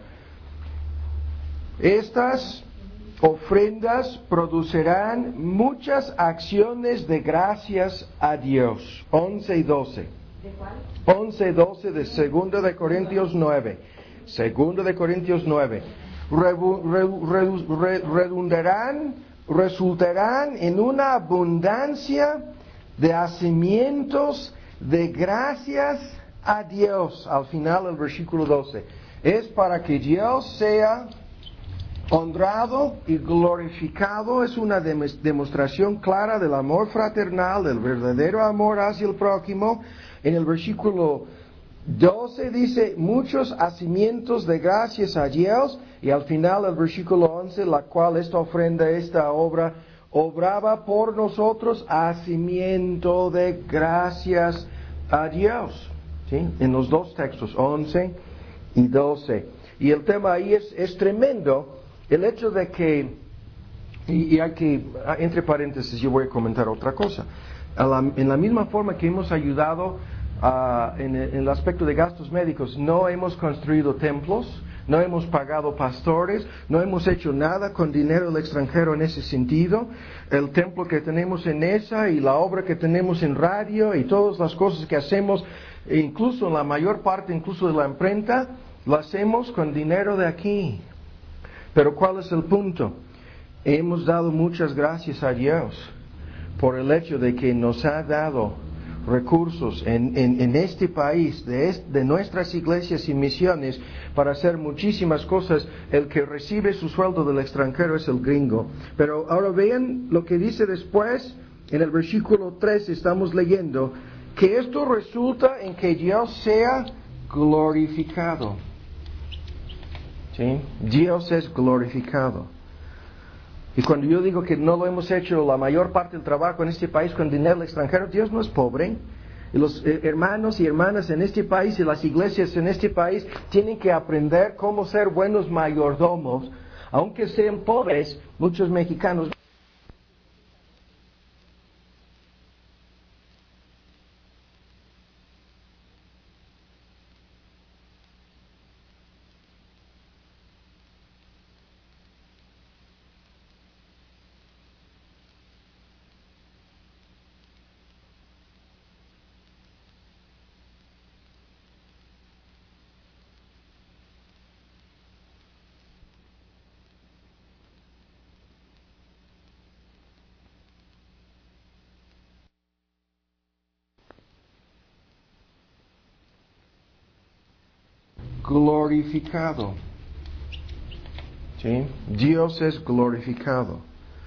Estas ofrendas producirán muchas acciones de gracias a Dios. once y doce. ¿De cuál? once y doce de segunda de Corintios nueve. segunda de Corintios nueve. Rebu, re, re, re, redundarán, resultarán en una abundancia de hacimientos de gracias a Dios. Al final del versículo doce. Es para que Dios sea honrado y glorificado. Es una demostración clara del amor fraternal, del verdadero amor hacia el prójimo. En el versículo doce dice muchos hacimientos de gracias a Dios, y al final del versículo once, la cual esta ofrenda, esta obra, obraba por nosotros hacimiento de gracias a Dios. ¿Sí? En los dos textos, once y doce. Y el tema ahí es, es tremendo, el hecho de que, y, y hay que, entre paréntesis, yo voy a comentar otra cosa. A la, en la misma forma que hemos ayudado Uh, en, en el aspecto de gastos médicos, no hemos construido templos, no hemos pagado pastores, no hemos hecho nada con dinero del extranjero en ese sentido. El templo que tenemos en esa y la obra que tenemos en radio y todas las cosas que hacemos, incluso en la mayor parte, incluso de la imprenta, lo hacemos con dinero de aquí. Pero ¿cuál es el punto? Hemos dado muchas gracias a Dios por el hecho de que nos ha dado recursos en, en, en este país, de, est, de nuestras iglesias y misiones, para hacer muchísimas cosas. El que recibe su sueldo del extranjero es el gringo. Pero ahora vean lo que dice después, en el versículo tres estamos leyendo, que esto resulta en que Dios sea glorificado. ¿Sí? Dios es glorificado. Y cuando yo digo que no lo hemos hecho la mayor parte del trabajo en este país con dinero extranjero, Dios no es pobre. Y los eh, hermanos y hermanas en este país y las iglesias en este país tienen que aprender cómo ser buenos mayordomos, aunque sean pobres. Muchos mexicanos glorificado. ¿Sí? Dios es glorificado.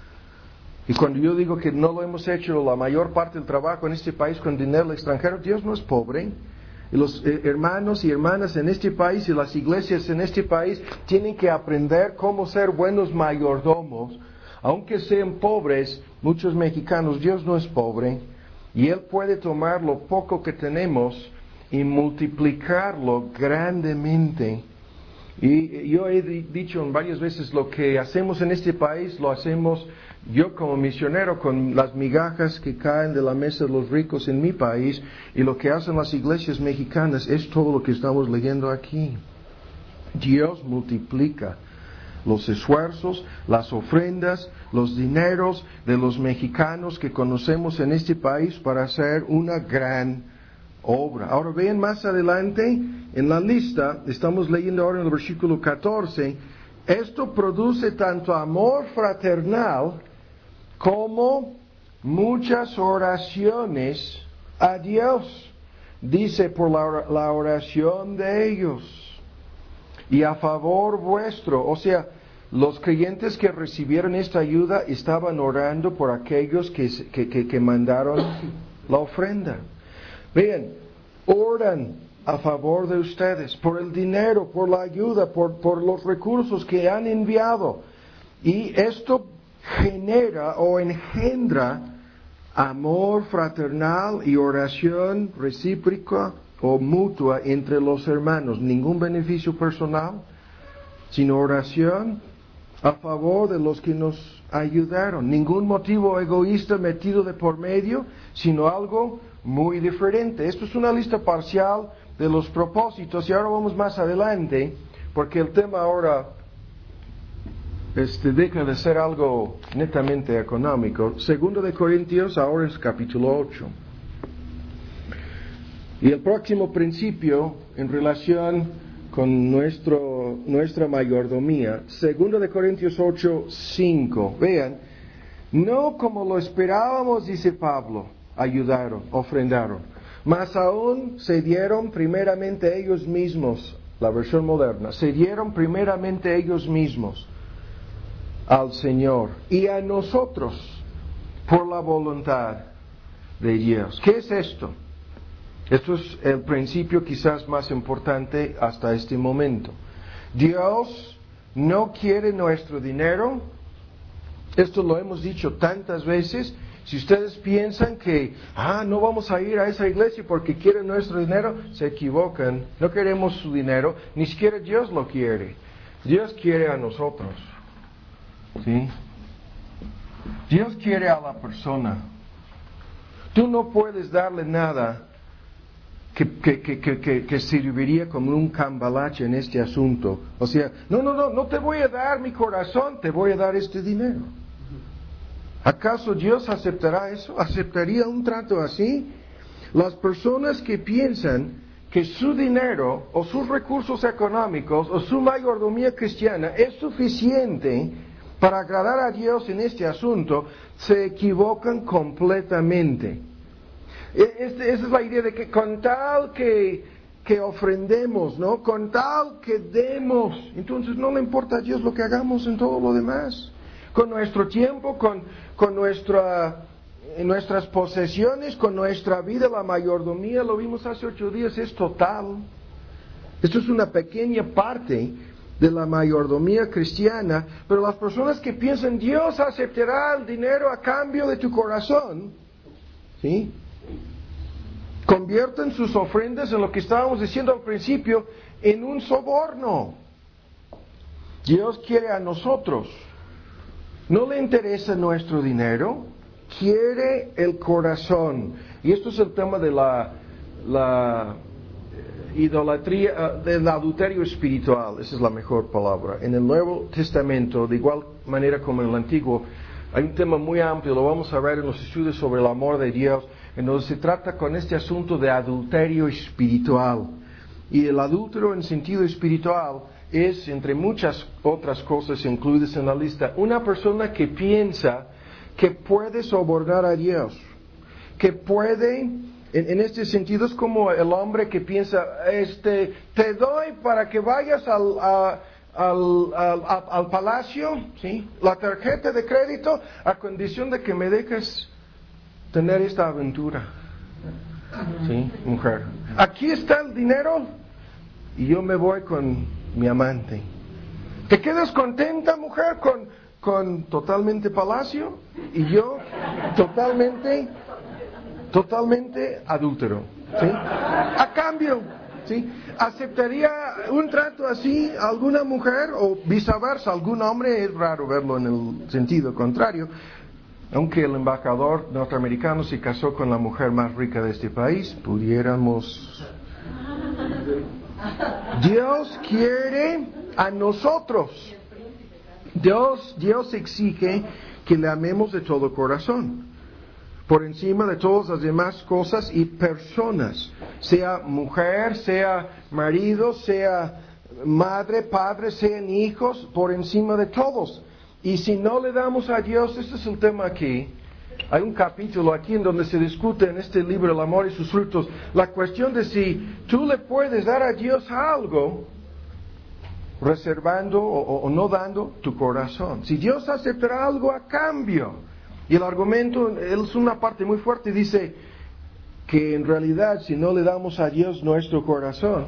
Y cuando yo digo que no lo hemos hecho la mayor parte del trabajo en este país con dinero extranjero, Dios no es pobre. Y los eh, hermanos y hermanas en este país y las iglesias en este país tienen que aprender cómo ser buenos mayordomos. Aunque sean pobres, muchos mexicanos, Dios no es pobre. Y Él puede tomar lo poco que tenemos y multiplicarlo grandemente. Y yo he dicho varias veces, lo que hacemos en este país, lo hacemos yo como misionero con las migajas que caen de la mesa de los ricos en mi país, y lo que hacen las iglesias mexicanas es todo lo que estamos leyendo aquí. Dios multiplica los esfuerzos, las ofrendas, los dineros de los mexicanos que conocemos en este país para hacer una gran obra. Ahora vean más adelante en la lista, estamos leyendo ahora en el versículo catorce, esto produce tanto amor fraternal como muchas oraciones a Dios. Dice, por la, la oración de ellos y a favor vuestro. O sea, los creyentes que recibieron esta ayuda estaban orando por aquellos que, que, que, que mandaron la ofrenda. Vean, oran a favor de ustedes, por el dinero, por la ayuda, por, por los recursos que han enviado. Y esto genera o engendra amor fraternal y oración recíproca o mutua entre los hermanos. Ningún beneficio personal, sino oración a favor de los que nos ayudaron. Ningún motivo egoísta metido de por medio, sino algo muy diferente. Esto es una lista parcial de los propósitos, y ahora vamos más adelante, porque el tema ahora este, deja de ser algo netamente económico. Segundo de Corintios, ahora es capítulo ocho. Y el próximo principio en relación con nuestro, nuestra mayordomía, Segundo de Corintios ocho, cinco. Vean, no como lo esperábamos, dice Pablo, ayudaron, ofrendaron, mas aún se dieron primeramente ellos mismos, la versión moderna, se dieron primeramente ellos mismos al Señor y a nosotros por la voluntad de Dios. ¿Qué es esto? Esto es el principio quizás más importante hasta este momento. Dios no quiere nuestro dinero. Esto lo hemos dicho tantas veces. Si ustedes piensan que, ah, no vamos a ir a esa iglesia porque quieren nuestro dinero, se equivocan. No queremos su dinero, ni siquiera Dios lo quiere. Dios quiere a nosotros. ¿Sí? Dios quiere a la persona. Tú no puedes darle nada Que, que, que, que, que serviría como un cambalache en este asunto. O sea, no, no, no, no te voy a dar mi corazón, te voy a dar este dinero. ¿Acaso Dios aceptará eso? ¿Aceptaría un trato así? Las personas que piensan que su dinero o sus recursos económicos o su mayordomía cristiana es suficiente para agradar a Dios en este asunto, se equivocan completamente. Este, esa es la idea de que con tal que, que ofrendemos, ¿no? Con tal que demos, entonces no le importa a Dios lo que hagamos en todo lo demás. Con nuestro tiempo, con, con nuestra, nuestras posesiones, con nuestra vida, la mayordomía, lo vimos hace ocho días, es total. Esto es una pequeña parte de la mayordomía cristiana, pero las personas que piensan Dios aceptará el dinero a cambio de tu corazón, ¿sí? Convierten sus ofrendas en lo que estábamos diciendo al principio, en un soborno. Dios quiere a nosotros. No le interesa nuestro dinero, quiere el corazón. Y esto es el tema de la, la idolatría, del adulterio espiritual. Esa es la mejor palabra. En el Nuevo Testamento, de igual manera como en el Antiguo, hay un tema muy amplio, lo vamos a ver en los estudios sobre el amor de Dios, en donde se trata con este asunto de adulterio espiritual. Y el adúltero en sentido espiritual es, entre muchas otras cosas incluidas en la lista, una persona que piensa que puede sobornar a Dios, que puede, en, en este sentido es como el hombre que piensa, este, te doy para que vayas al, a, al, al, al, al palacio, ¿sí? La tarjeta de crédito, a condición de que me dejes tener esta aventura, ¿sí, mujer? Aquí está el dinero y yo me voy con mi amante. ¿Te quedas contenta, mujer, con, con totalmente palacio y yo totalmente, totalmente adúltero? ¿Sí? A cambio, ¿sí? ¿Aceptaría un trato así alguna mujer o viceversa algún hombre? Es raro verlo en el sentido contrario. Aunque el embajador norteamericano se casó con la mujer más rica de este país, pudiéramos... Dios quiere a nosotros. Dios, Dios exige que le amemos de todo corazón, por encima de todas las demás cosas y personas, sea mujer, sea marido, sea madre, padre, sean hijos, por encima de todos. Y si no le damos a Dios, este es el tema aquí, hay un capítulo aquí en donde se discute en este libro el amor y sus frutos, la cuestión de si tú le puedes dar a Dios algo, reservando o, o no dando tu corazón. Si Dios aceptará algo a cambio. Y el argumento es una parte muy fuerte, dice que en realidad si no le damos a Dios nuestro corazón,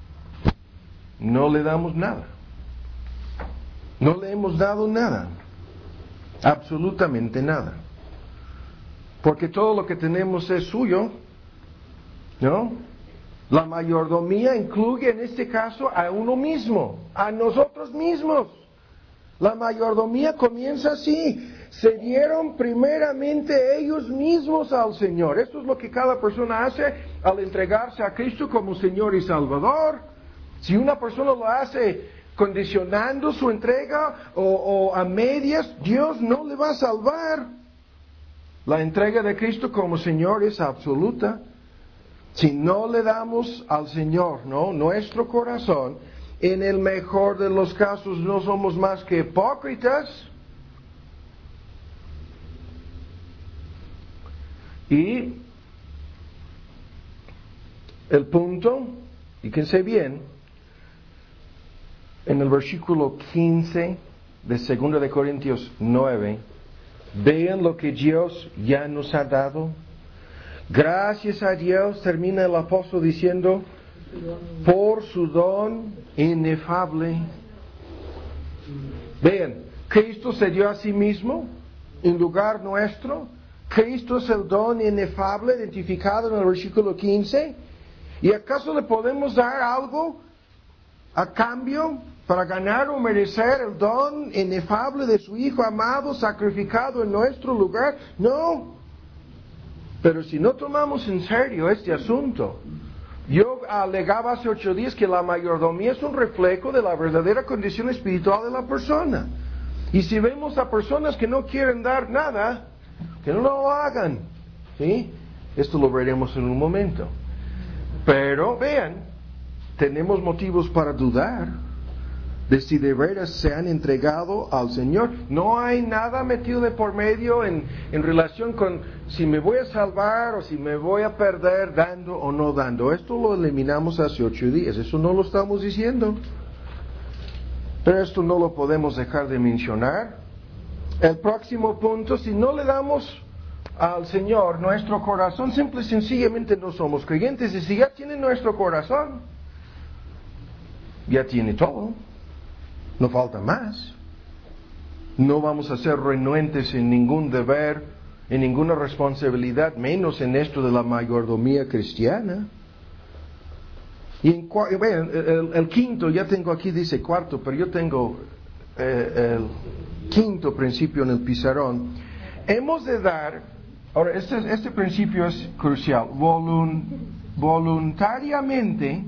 no le damos nada. No le hemos dado nada, absolutamente nada. Porque todo lo que tenemos es suyo, ¿no? La mayordomía incluye en este caso a uno mismo, a nosotros mismos. La mayordomía comienza así. Se dieron primeramente ellos mismos al Señor. Esto es lo que cada persona hace al entregarse a Cristo como Señor y Salvador. Si una persona lo hace condicionando su entrega o, o a medias, Dios no le va a salvar. La entrega de Cristo como Señor es absoluta. Si no le damos al Señor, ¿no?, nuestro corazón, en el mejor de los casos no somos más que hipócritas. Y el punto, fíjense bien, en el versículo quince de segunda de Corintios nueve, vean lo que Dios ya nos ha dado. Gracias a Dios, termina el apóstol diciendo, por su don inefable. Vean, Cristo se dio a sí mismo en lugar nuestro. Cristo es el don inefable identificado en el versículo quince. ¿Y acaso le podemos dar algo a cambio para ganar o merecer el don inefable de su Hijo amado sacrificado en nuestro lugar? No. Pero si no tomamos en serio este asunto, yo alegaba hace ocho días que la mayordomía es un reflejo de la verdadera condición espiritual de la persona. Y si vemos a personas que no quieren dar nada, que no lo hagan, ¿sí? Esto lo veremos en un momento. Pero vean, tenemos motivos para dudar. de si de veras se han entregado al Señor. No hay nada metido de por medio en, en relación con si me voy a salvar o si me voy a perder dando o no dando. Esto lo eliminamos hace ocho días, eso no lo estamos diciendo. Pero esto no lo podemos dejar de mencionar. El próximo punto, si no le damos al Señor nuestro corazón, simple y sencillamente no somos creyentes. Y si ya tiene nuestro corazón, ya tiene todo. No falta más. No vamos a ser renuentes en ningún deber, en ninguna responsabilidad, menos en esto de la mayordomía cristiana. Y en, bueno, el, el quinto, ya tengo aquí, dice cuarto, pero yo tengo eh, el quinto principio en el pizarrón. Hemos de dar, ahora este, este principio es crucial, volun, voluntariamente,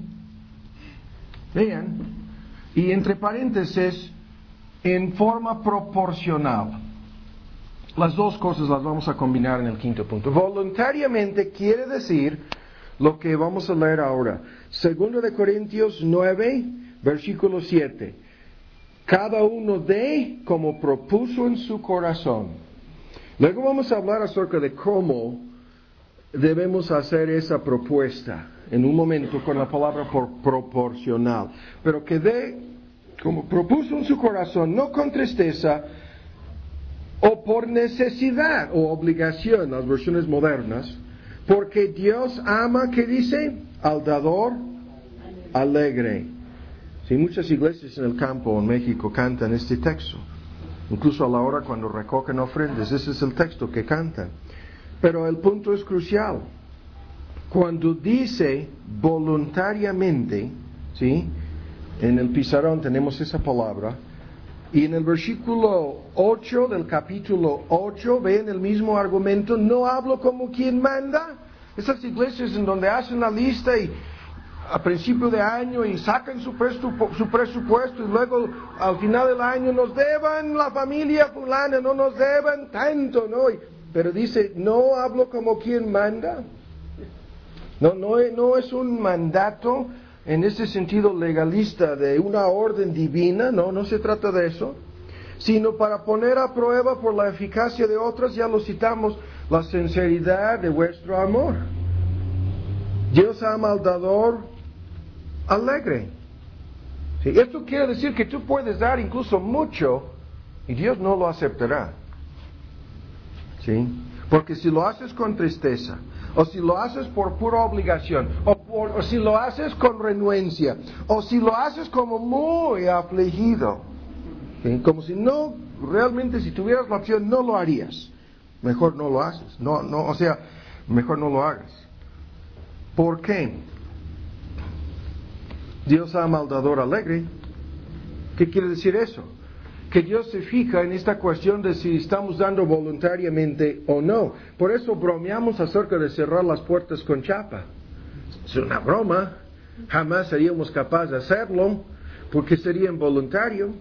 vean, y entre paréntesis, en forma proporcional. Las dos cosas las vamos a combinar en el quinto punto. Voluntariamente quiere decir lo que vamos a leer ahora. Segundo de Corintios nueve, versículo siete. Cada uno dé como propuso en su corazón. Luego vamos a hablar acerca de cómo debemos hacer esa propuesta en un momento con la palabra por proporcional. Pero que dé como propuso en su corazón, no con tristeza o por necesidad o obligación, las versiones modernas, porque Dios ama, ¿qué dice? Al dador alegre. Sí, muchas iglesias en el campo en México cantan este texto. Incluso a la hora cuando recogen ofrendas, ese es el texto que cantan. Pero el punto es crucial. Cuando dice voluntariamente, ¿sí? En el pizarrón tenemos esa palabra. Y en el versículo ocho del capítulo ocho, ven el mismo argumento, no hablo como quien manda. Esas iglesias en donde hacen la lista y a principio de año y sacan su, presupu- su presupuesto y luego al final del año nos deban la familia fulana, no nos deban tanto, ¿no? Y, pero dice, no hablo como quien manda. No, no, no es un mandato en ese sentido legalista de una orden divina, no, no se trata de eso, sino para poner a prueba por la eficacia de otras, ya lo citamos, la sinceridad de vuestro amor. Dios ama al dador alegre. ¿Sí? Esto quiere decir que tú puedes dar incluso mucho y Dios no lo aceptará. ¿Sí? Porque si lo haces con tristeza, o si lo haces por pura obligación, o, por, o si lo haces con renuencia, o si lo haces como muy afligido, ¿sí? Como si no, realmente si tuvieras la opción no lo harías, mejor no lo haces, no, no, o sea, mejor no lo hagas. ¿Por qué? Dios ama al dador alegre. ¿Qué quiere decir eso? Que Dios se fija en esta cuestión de si estamos dando voluntariamente o no. Por eso bromeamos acerca de cerrar las puertas con chapa. Es una broma. Jamás seríamos capaces de hacerlo porque sería involuntario.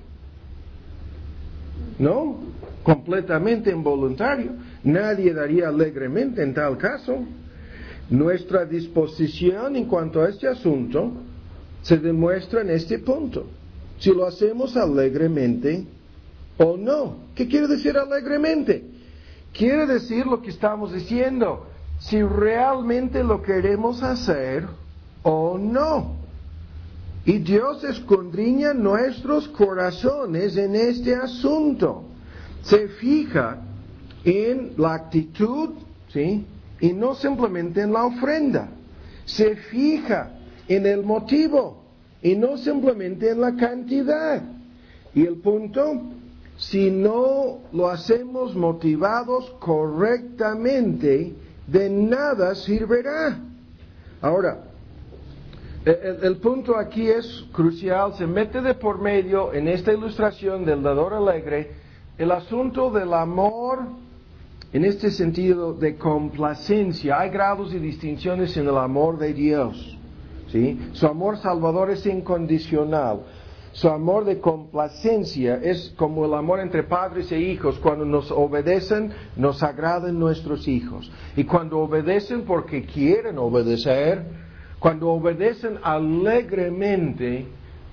¿No? Completamente involuntario. Nadie daría alegremente en tal caso. Nuestra disposición en cuanto a este asunto se demuestra en este punto. Si lo hacemos alegremente o no. ¿Qué quiere decir alegremente? Quiere decir lo que estamos diciendo. Si realmente lo queremos hacer o no. Y Dios escudriña nuestros corazones en este asunto. Se fija en la actitud, ¿sí? Y no simplemente en la ofrenda. Se fija en el motivo y no simplemente en la cantidad. Y el punto, si no lo hacemos motivados correctamente, de nada servirá. Ahora, el, el punto aquí es crucial, se mete de por medio en esta ilustración del dador alegre el asunto del amor en este sentido de complacencia. Hay grados y distinciones en el amor de Dios. ¿Sí? Su amor salvador es incondicional. Su amor de complacencia es como el amor entre padres e hijos. Cuando nos obedecen, nos agradan nuestros hijos. Y cuando obedecen porque quieren obedecer, cuando obedecen alegremente,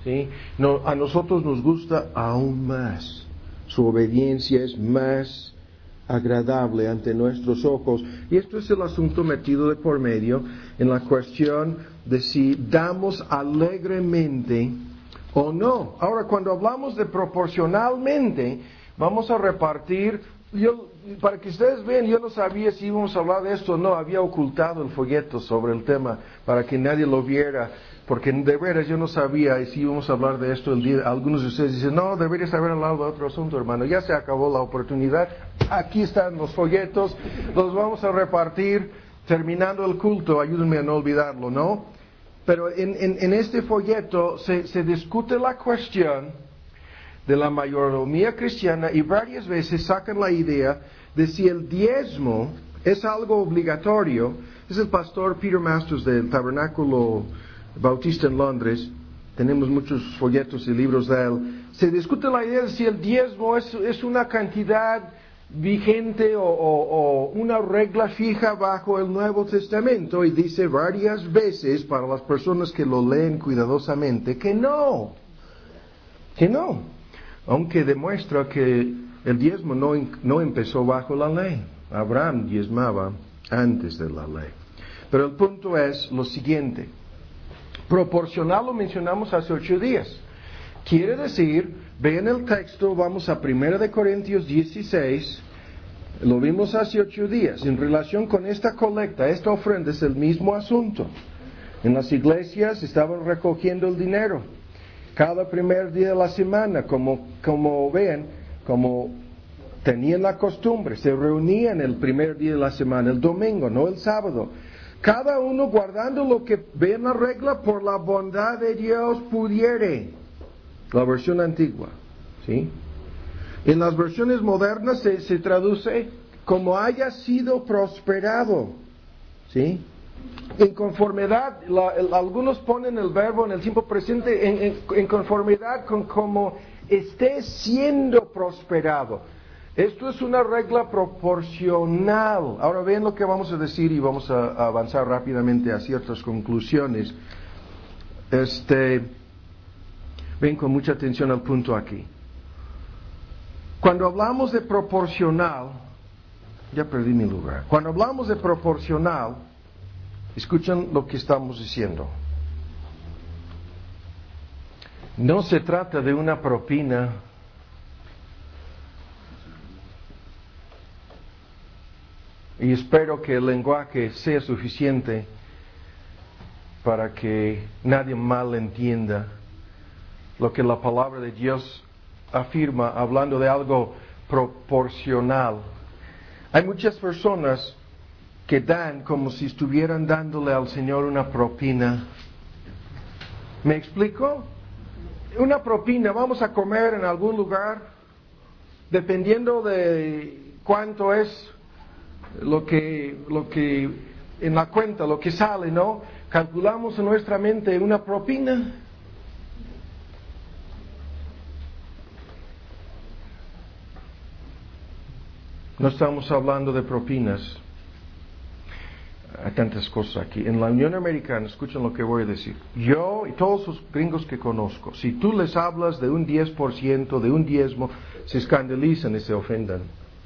¿sí? No, a nosotros nos gusta aún más. Su obediencia es más agradable ante nuestros ojos. Y esto es el asunto metido de por medio en la cuestión de si damos alegremente o no. Ahora, cuando hablamos de proporcionalmente, vamos a repartir, yo, para que ustedes vean, yo no sabía si íbamos a hablar de esto o no, había ocultado el folleto sobre el tema para que nadie lo viera, porque de veras yo no sabía si íbamos a hablar de esto el día. Algunos de ustedes dicen, no, deberías haber hablado de otro asunto, hermano, ya se acabó la oportunidad, aquí están los folletos, los vamos a repartir terminando el culto, ayúdenme a no olvidarlo, ¿no? Pero en, en, en este folleto se, se discute la cuestión de la mayordomía cristiana y varias veces sacan la idea de si el diezmo es algo obligatorio. Es el pastor Peter Masters del Tabernáculo Bautista en Londres. Tenemos muchos folletos y libros de él. Se discute la idea de si el diezmo es, es una cantidad vigente o, o, o una regla fija bajo el Nuevo Testamento, y dice varias veces para las personas que lo leen cuidadosamente que no, que no, aunque demuestra que el diezmo no, no empezó bajo la ley. Abraham diezmaba antes de la ley. Pero el punto es lo siguiente: proporcional lo mencionamos hace ocho días. Quiere decir, vean el texto, vamos a primera de Corintios dieciséis, lo vimos hace ocho días, en relación con esta colecta, esta ofrenda es el mismo asunto. En las iglesias estaban recogiendo el dinero, cada primer día de la semana, como, como ven, como tenían la costumbre, se reunían el primer día de la semana, el domingo, no el sábado. Cada uno guardando lo que ve en la regla, por la bondad de Dios pudiere. La versión antigua, ¿sí? En las versiones modernas se, se traduce como haya sido prosperado, ¿sí? En conformidad, la, el, algunos ponen el verbo en el tiempo presente en, en, en conformidad con como esté siendo prosperado. Esto es una regla proporcional. Ahora ven lo que vamos a decir y vamos a, a avanzar rápidamente a ciertas conclusiones. Este, ven con mucha atención al punto aquí. Cuando hablamos de proporcional, ya perdí mi lugar. Cuando hablamos de proporcional, escuchen lo que estamos diciendo. No se trata de una propina y espero que el lenguaje sea suficiente para que nadie mal entienda lo que la palabra de Dios afirma hablando de algo proporcional. Hay muchas personas que dan como si estuvieran dándole al Señor una propina. ¿Me explico? Una propina, vamos a comer en algún lugar, dependiendo de cuánto es lo que, lo que en la cuenta, lo que sale, ¿no? Calculamos en nuestra mente una propina. No estamos hablando de propinas. Hay tantas cosas aquí. En la Unión Americana, escuchen lo que voy a decir. Yo y todos los gringos que conozco, si tú les hablas de un diez por ciento, de un diezmo, se escandalizan y se ofendan.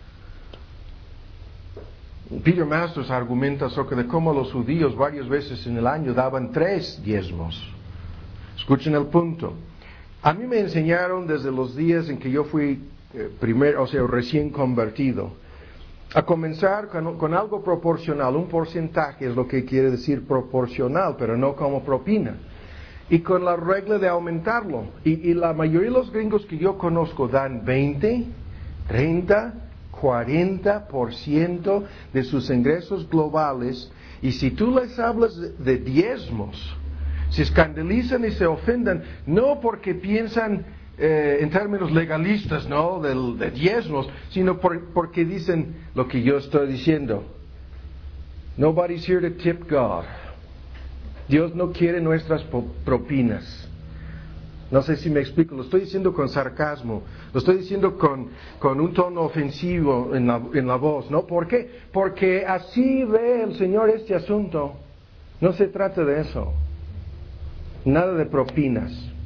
Peter Masters argumenta acerca de cómo los judíos varias veces en el año daban tres diezmos. Escuchen el punto. A mí me enseñaron desde los días en que yo fui eh, primer, o sea, recién convertido, a comenzar con, con algo proporcional. Un porcentaje es lo que quiere decir proporcional, pero no como propina. Y con la regla de aumentarlo. Y, y la mayoría de los gringos que yo conozco dan veinte, treinta, cuarenta por ciento de sus ingresos globales. Y si tú les hablas de, de diezmos, se escandalizan y se ofendan, no porque piensan eh, en términos legalistas, ¿no?, de, de diezmos, sino por, porque dicen lo que yo estoy diciendo. Nobody's here to tip God. Dios no quiere nuestras propinas. No sé si me explico, lo estoy diciendo con sarcasmo, lo estoy diciendo con, con un tono ofensivo en la, en la voz, ¿no? ¿Por qué? Porque así ve el Señor este asunto. No se trata de eso. Nada de propinas.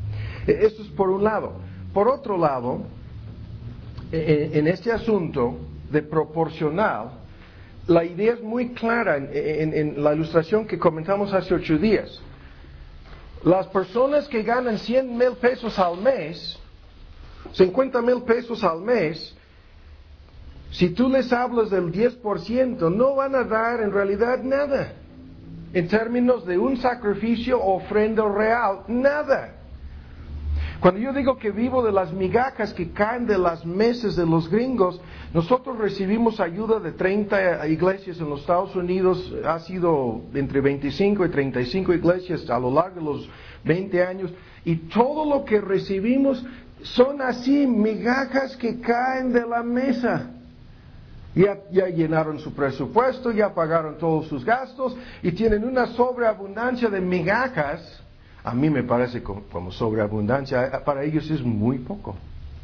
Esto es por un lado. Por otro lado, en este asunto de proporcional, la idea es muy clara en, en, en la ilustración que comentamos hace ocho días. Las personas que ganan cien mil pesos al mes, cincuenta mil pesos al mes, si tú les hablas del diez por ciento, no van a dar en realidad nada. En términos de un sacrificio o ofrenda real, nada. Cuando yo digo que vivo de las migajas que caen de las mesas de los gringos, nosotros recibimos ayuda de treinta iglesias en los Estados Unidos, ha sido entre veinticinco y treinta y cinco iglesias a lo largo de los veinte años, y todo lo que recibimos son así migajas que caen de la mesa. Ya, ya llenaron su presupuesto, ya pagaron todos sus gastos y tienen una sobreabundancia de migajas. A mí me parece como, como sobreabundancia, para ellos es muy poco.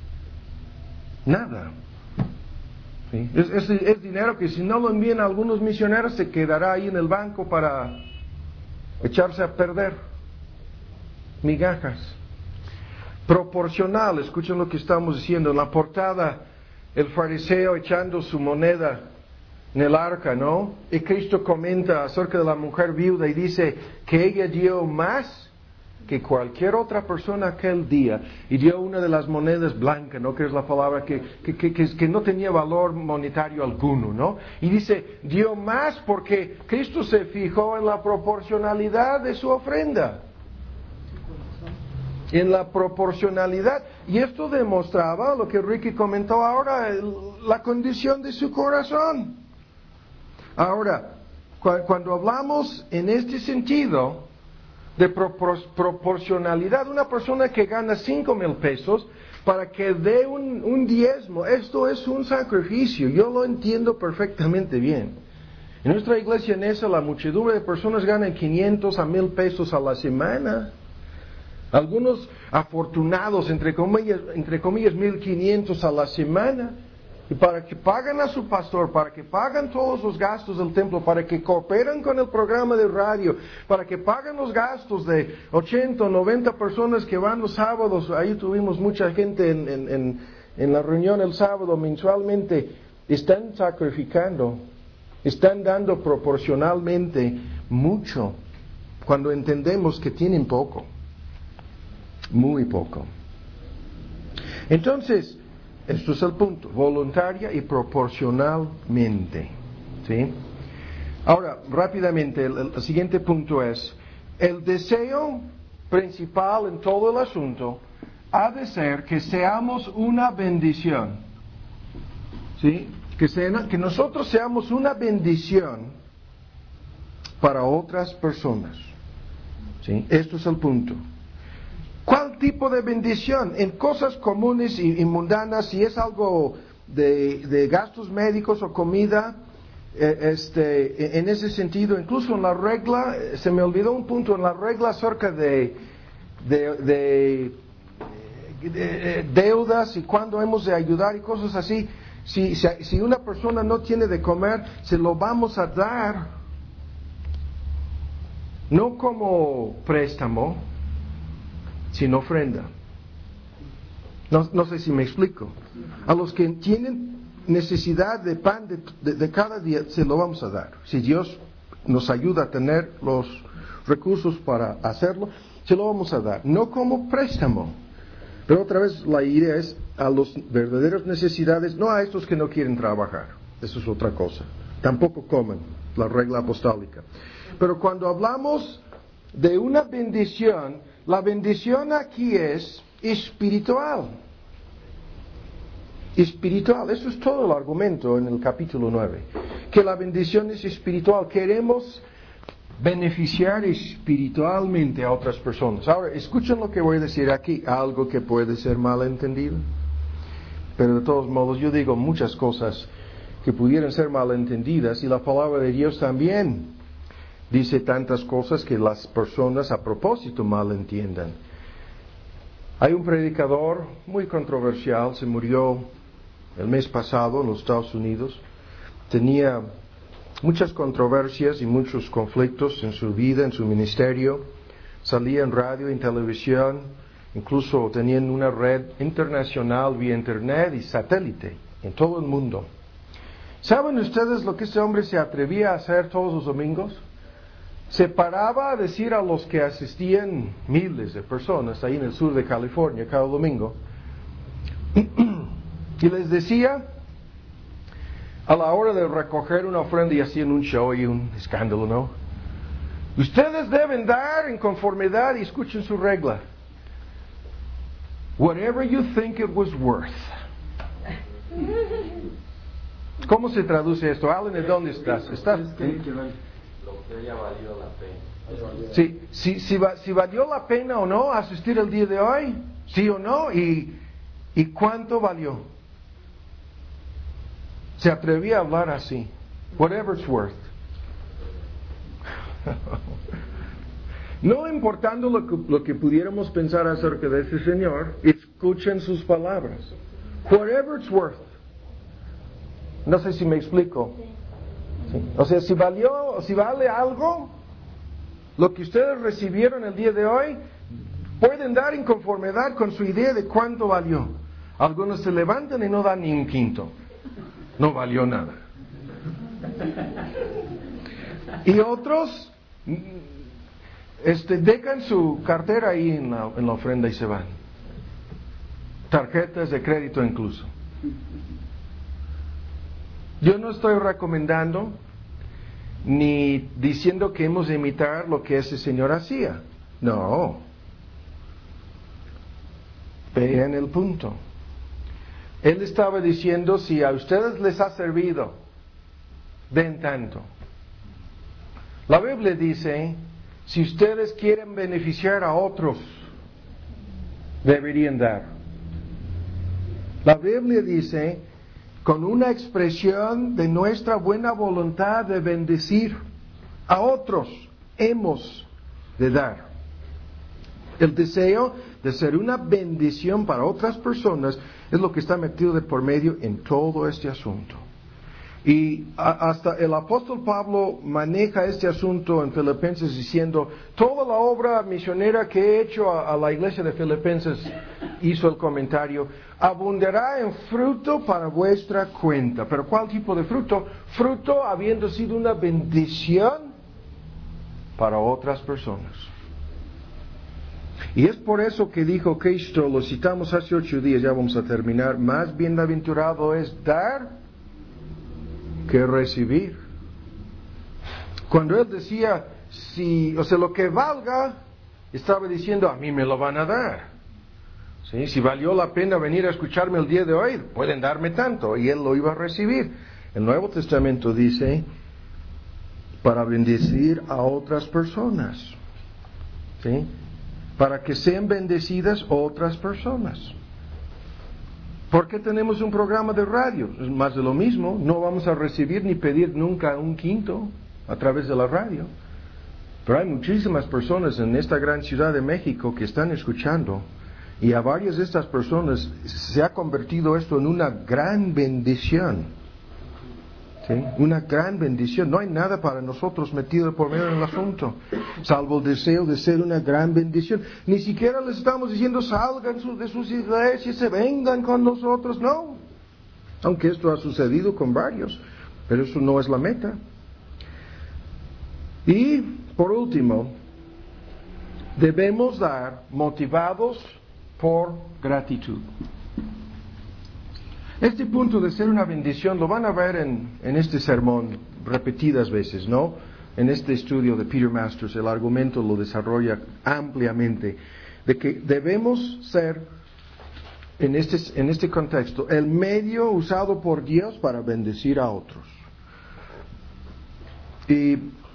Nada. ¿Sí? Es, es, es dinero que si no lo envían a algunos misioneros se quedará ahí en el banco para echarse a perder. Migajas. Proporcional, escuchen lo que estamos diciendo. En la portada, el fariseo echando su moneda en el arca, ¿no? Y Cristo comenta acerca de la mujer viuda y dice que ella dio más que cualquier otra persona aquel día, y dio una de las monedas blancas, ¿no? Que es la palabra que, que, que, que, que no tenía valor monetario alguno, ¿no? Y dice, dio más porque Cristo se fijó en la proporcionalidad de su ofrenda. En la proporcionalidad. Y esto demostraba lo que Ricky comentó ahora, el, la condición de su corazón. Ahora, cu- cuando hablamos en este sentido de propor- proporcionalidad, una persona que gana cinco mil pesos para que dé un, un diezmo, esto es un sacrificio, yo lo entiendo perfectamente bien. En nuestra iglesia en esa, la muchedumbre de personas ganan quinientos a mil pesos a la semana. Algunos afortunados, entre comillas, entre comillas, mil quinientos a la semana. Y para que paguen a su pastor, para que paguen todos los gastos del templo, para que cooperen con el programa de radio, para que paguen los gastos de ochenta o noventa personas que van los sábados. Ahí tuvimos mucha gente en, en, en, en la reunión el sábado mensualmente. Están sacrificando, están dando proporcionalmente mucho, cuando entendemos que tienen poco. Muy poco. Entonces, esto es el punto, voluntaria y proporcionalmente. ¿Sí? Ahora, rápidamente, el, el siguiente punto es, el deseo principal en todo el asunto ha de ser que seamos una bendición. ¿Sí? Que, sea, que nosotros seamos una bendición para otras personas. ¿Sí? Esto es el punto. ¿Cuál tipo de bendición? En cosas comunes y, y mundanas, si es algo de, de gastos médicos o comida, eh, este, en ese sentido, incluso en la regla, se me olvidó un punto, en la regla acerca de, de, de, de, de deudas y cuándo hemos de ayudar y cosas así. Si, si, si una persona no tiene de comer, se lo vamos a dar, no como préstamo, sin ofrenda. No, no sé si me explico. A los que tienen necesidad de pan de, de, de cada día, se lo vamos a dar. Si Dios nos ayuda a tener los recursos para hacerlo, se lo vamos a dar. No como préstamo. Pero otra vez la idea es a los verdaderos necesidades, no a estos que no quieren trabajar. Eso es otra cosa. Tampoco comen, la regla apostólica. Pero cuando hablamos de una bendición, la bendición aquí es espiritual. Espiritual, eso es todo el argumento en el capítulo nueve. Que la bendición es espiritual. Queremos beneficiar espiritualmente a otras personas. Ahora, escuchen lo que voy a decir aquí, algo que puede ser malentendido. Pero de todos modos, yo digo muchas cosas que pudieran ser malentendidas y la palabra de Dios también dice tantas cosas que las personas a propósito malentiendan. Hay un predicador muy controversial, se murió el mes pasado en los Estados Unidos. Tenía muchas controversias y muchos conflictos en su vida, en su ministerio. Salía en radio, en televisión, incluso tenían una red internacional vía internet y satélite en todo el mundo. ¿Saben ustedes lo que este hombre se atrevía a hacer todos los domingos? Se paraba a decir a los que asistían, miles de personas ahí en el sur de California cada domingo, y les decía, a la hora de recoger una ofrenda, y hacían un show y un escándalo, ¿no? Ustedes deben dar en conformidad, y escuchen su regla, whatever you think it was worth. ¿Cómo se traduce esto? Alan, ¿de dónde estás? ¿Estás? Lo que haya valido la pena. Sí, si, si, si valió la pena o no asistir el día de hoy, sí o no, y, y cuánto valió. Se atrevía a hablar así. Whatever it's worth. No importando lo que, lo que pudiéramos pensar acerca de ese señor, escuchen sus palabras. Whatever it's worth. No sé si me explico. Sí. O sea, si valió, si vale algo, lo que ustedes recibieron el día de hoy, pueden dar en conformidad con su idea de cuánto valió. Algunos se levantan y no dan ni un quinto. No valió nada. Y otros este, dejan su cartera ahí en la, en la ofrenda y se van. Tarjetas de crédito incluso. Yo no estoy recomendando ni diciendo que hemos de imitar lo que ese señor hacía. No. Vean el punto. Él estaba diciendo, si a ustedes les ha servido, den tanto. La Biblia dice, si ustedes quieren beneficiar a otros, deberían dar. La Biblia dice, con una expresión de nuestra buena voluntad de bendecir a otros, hemos de dar. El deseo de ser una bendición para otras personas es lo que está metido de por medio en todo este asunto. Y a, hasta el apóstol Pablo maneja este asunto en Filipenses diciendo, toda la obra misionera que he hecho a, a la iglesia de Filipenses, hizo el comentario, abundará en fruto para vuestra cuenta. ¿Pero cuál tipo de fruto? Fruto habiendo sido una bendición para otras personas. Y es por eso que dijo Cristo, lo citamos hace ocho días, ya vamos a terminar, más bienaventurado es dar que recibir. Cuando él decía, si, o sea, lo que valga, estaba diciendo, a mí me lo van a dar. ¿Sí? Si valió la pena venir a escucharme el día de hoy, pueden darme tanto, y él lo iba a recibir. El Nuevo Testamento dice, para bendecir a otras personas. ¿Sí? Para que sean bendecidas otras personas. ¿Por qué tenemos un programa de radio? Es más de lo mismo. No vamos a recibir ni pedir nunca un quinto a través de la radio. Pero hay muchísimas personas en esta gran ciudad de México que están escuchando. Y a varias de estas personas se ha convertido esto en una gran bendición. ¿Sí? Una gran bendición. No hay nada para nosotros metido por medio del asunto, salvo el deseo de ser una gran bendición. Ni siquiera les estamos diciendo salgan de sus iglesias, se vengan con nosotros. No. Aunque esto ha sucedido con varios, pero eso no es la meta. Y por último, debemos dar motivados por gratitud. Este punto de ser una bendición lo van a ver en, en este sermón repetidas veces, ¿no? En este estudio de Peter Masters, el argumento lo desarrolla ampliamente, de que debemos ser, en este, en este contexto, el medio usado por Dios para bendecir a otros. Y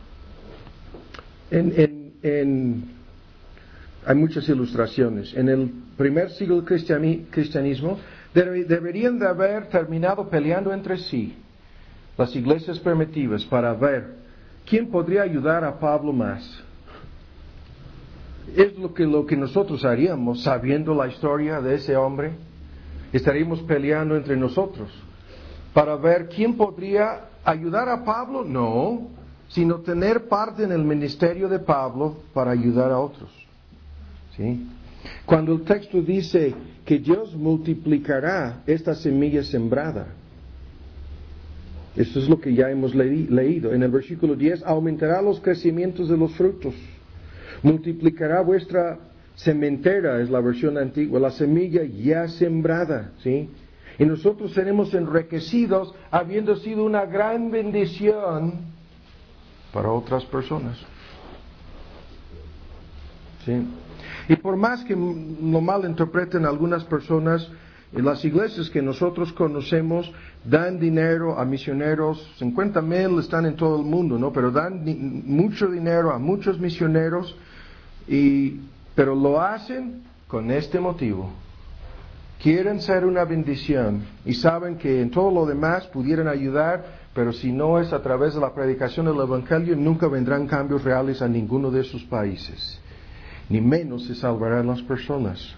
en, en, en, hay muchas ilustraciones. En el primer siglo del cristiani, cristianismo, deberían de haber terminado peleando entre sí las iglesias primitivas para ver quién podría ayudar a Pablo más. Es lo que, lo que nosotros haríamos sabiendo la historia de ese hombre. Estaríamos peleando entre nosotros para ver quién podría ayudar a Pablo. No, sino tener parte en el ministerio de Pablo para ayudar a otros. ¿Sí? Cuando el texto dice que Dios multiplicará esta semilla sembrada, eso es lo que ya hemos le- leído. En el versículo diez, aumentará los crecimientos de los frutos, multiplicará vuestra sementera, es la versión antigua, la semilla ya sembrada, ¿sí? Y nosotros seremos enriquecidos habiendo sido una gran bendición para otras personas. ¿Sí? Y por más que lo malinterpreten algunas personas, las iglesias que nosotros conocemos dan dinero a misioneros, cincuenta mil están en todo el mundo, ¿no? Pero dan di- mucho dinero a muchos misioneros, y, pero lo hacen con este motivo. Quieren ser una bendición y saben que en todo lo demás pudieran ayudar, pero si no es a través de la predicación del Evangelio, nunca vendrán cambios reales a ninguno de sus países. Ni menos se salvarán las personas.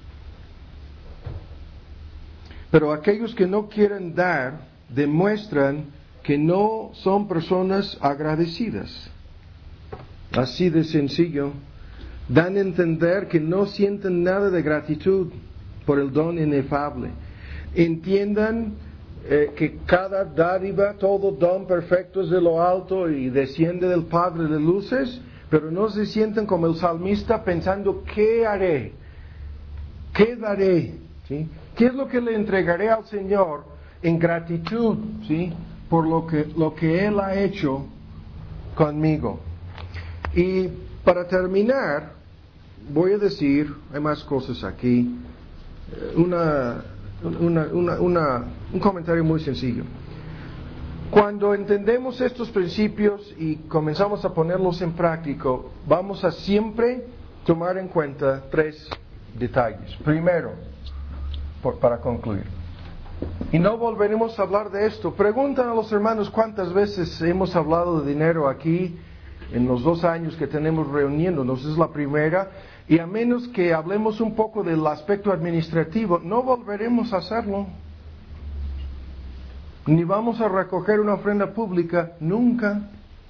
Pero aquellos que no quieren dar, demuestran que no son personas agradecidas. Así de sencillo. Dan a entender que no sienten nada de gratitud por el don inefable. Entiendan eh, que cada dádiva, todo don perfecto es de lo alto y desciende del Padre de luces, pero no se sienten como el salmista pensando, ¿qué haré? ¿Qué daré? ¿Sí? ¿Qué es lo que le entregaré al Señor en gratitud, ¿sí? por lo que, lo que Él ha hecho conmigo? Y para terminar, voy a decir, hay más cosas aquí, una, una, una, una, un comentario muy sencillo. Cuando entendemos estos principios y comenzamos a ponerlos en práctica, vamos a siempre tomar en cuenta tres detalles. Primero, por, para concluir, y no volveremos a hablar de esto. Preguntan a los hermanos cuántas veces hemos hablado de dinero aquí en los dos años que tenemos reuniéndonos. Es la primera, y a menos que hablemos un poco del aspecto administrativo, no volveremos a hacerlo. Ni vamos a recoger una ofrenda pública, nunca.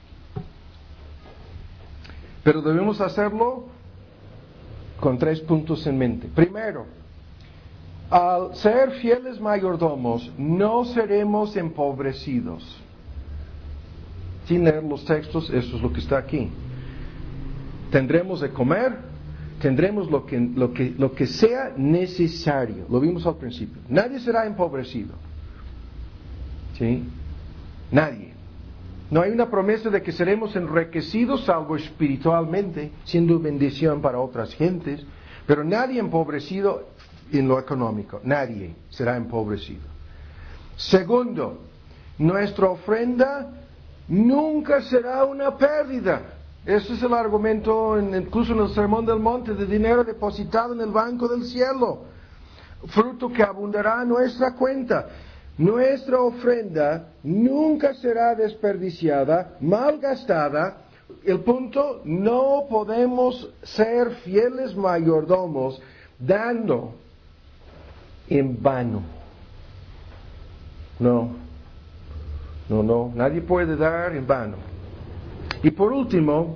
Pero debemos hacerlo con tres puntos en mente. Primero, al ser fieles mayordomos, no seremos empobrecidos. Sin leer los textos, eso es lo que está aquí. Tendremos de comer, tendremos lo que, lo que, lo que sea necesario. Lo vimos al principio. Nadie será empobrecido. ¿Sí? Nadie. No hay una promesa de que seremos enriquecidos, salvo espiritualmente, siendo bendición para otras gentes, pero nadie empobrecido en lo económico. Nadie será empobrecido. Segundo, nuestra ofrenda nunca será una pérdida. Ese es el argumento, en, incluso en el Sermón del Monte, de dinero depositado en el banco del cielo, fruto que abundará en nuestra cuenta. Nuestra ofrenda nunca será desperdiciada, malgastada. El punto, no podemos ser fieles mayordomos dando en vano. No, no, no, nadie puede dar en vano. Y por último,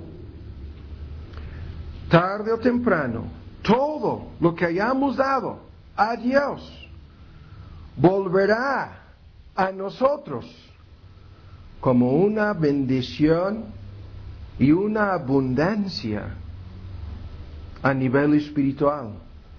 tarde o temprano, todo lo que hayamos dado a Dios volverá a nosotros como una bendición y una abundancia a nivel espiritual.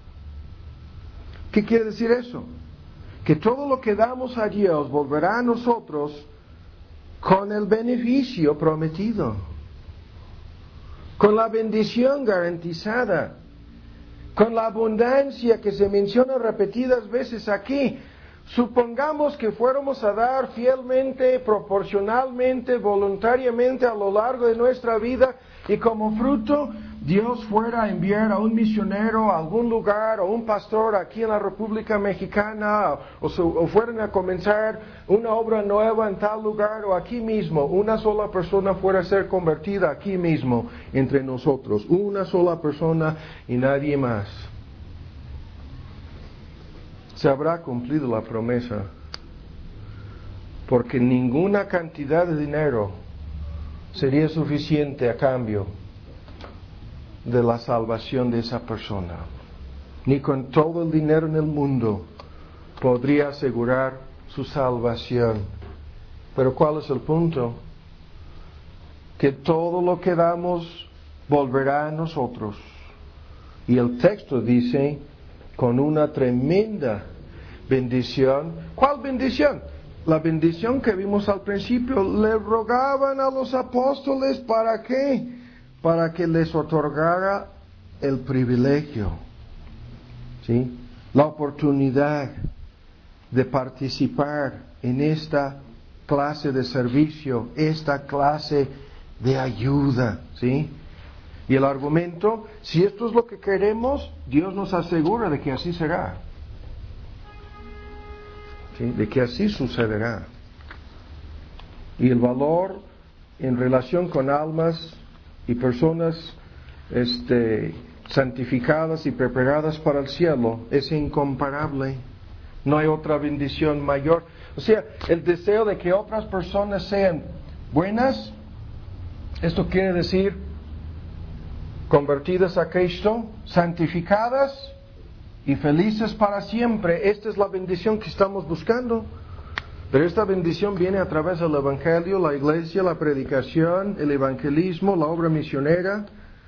¿Qué quiere decir eso? Que todo lo que damos a Dios volverá a nosotros con el beneficio prometido, con la bendición garantizada, con la abundancia que se menciona repetidas veces aquí. Supongamos que fuéramos a dar fielmente, proporcionalmente, voluntariamente a lo largo de nuestra vida, y como fruto Dios fuera a enviar a un misionero a algún lugar, o un pastor aquí en la República Mexicana, o, su, o fueran a comenzar una obra nueva en tal lugar, o aquí mismo, una sola persona fuera a ser convertida aquí mismo entre nosotros, una sola persona y nadie más. Se habrá cumplido la promesa, porque ninguna cantidad de dinero sería suficiente a cambio de la salvación de esa persona. ni con todo el dinero en el mundo podría asegurar su salvación. Pero ¿cuál es el punto? Que todo lo que damos volverá a nosotros. Y el texto dice, con una tremenda bendición. ¿Cuál bendición? La bendición que vimos al principio. Le rogaban a los apóstoles, ¿para qué? Para que les otorgara el privilegio, ¿sí? La oportunidad de participar en esta clase de servicio, esta clase de ayuda, ¿sí? Y el argumento, si esto es lo que queremos, Dios nos asegura de que así será, ¿sí? De que así sucederá. Y el valor en relación con almas y personas este, santificadas y preparadas para el cielo es incomparable. No hay otra bendición mayor. O sea, el deseo de que otras personas sean buenas, esto quiere decir convertidas a Cristo, santificadas y felices para siempre. Esta es la bendición que estamos buscando. Pero esta bendición viene a través del Evangelio, la iglesia, la predicación, el evangelismo, la obra misionera.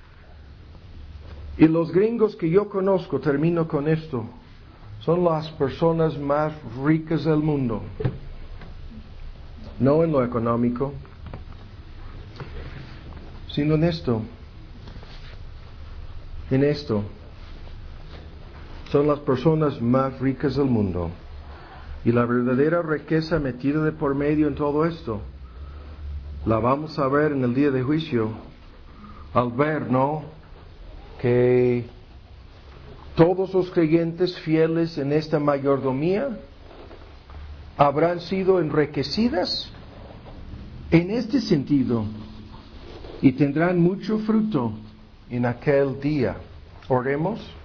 Y los gringos que yo conozco, termino con esto, son las personas más ricas del mundo. No en lo económico, sino en esto. En esto. Son las personas más ricas del mundo. Y la verdadera riqueza metida de por medio en todo esto, la vamos a ver en el día de juicio, al ver, ¿no?, que todos los creyentes fieles en esta mayordomía habrán sido enriquecidas en este sentido y tendrán mucho fruto en aquel día. Oremos.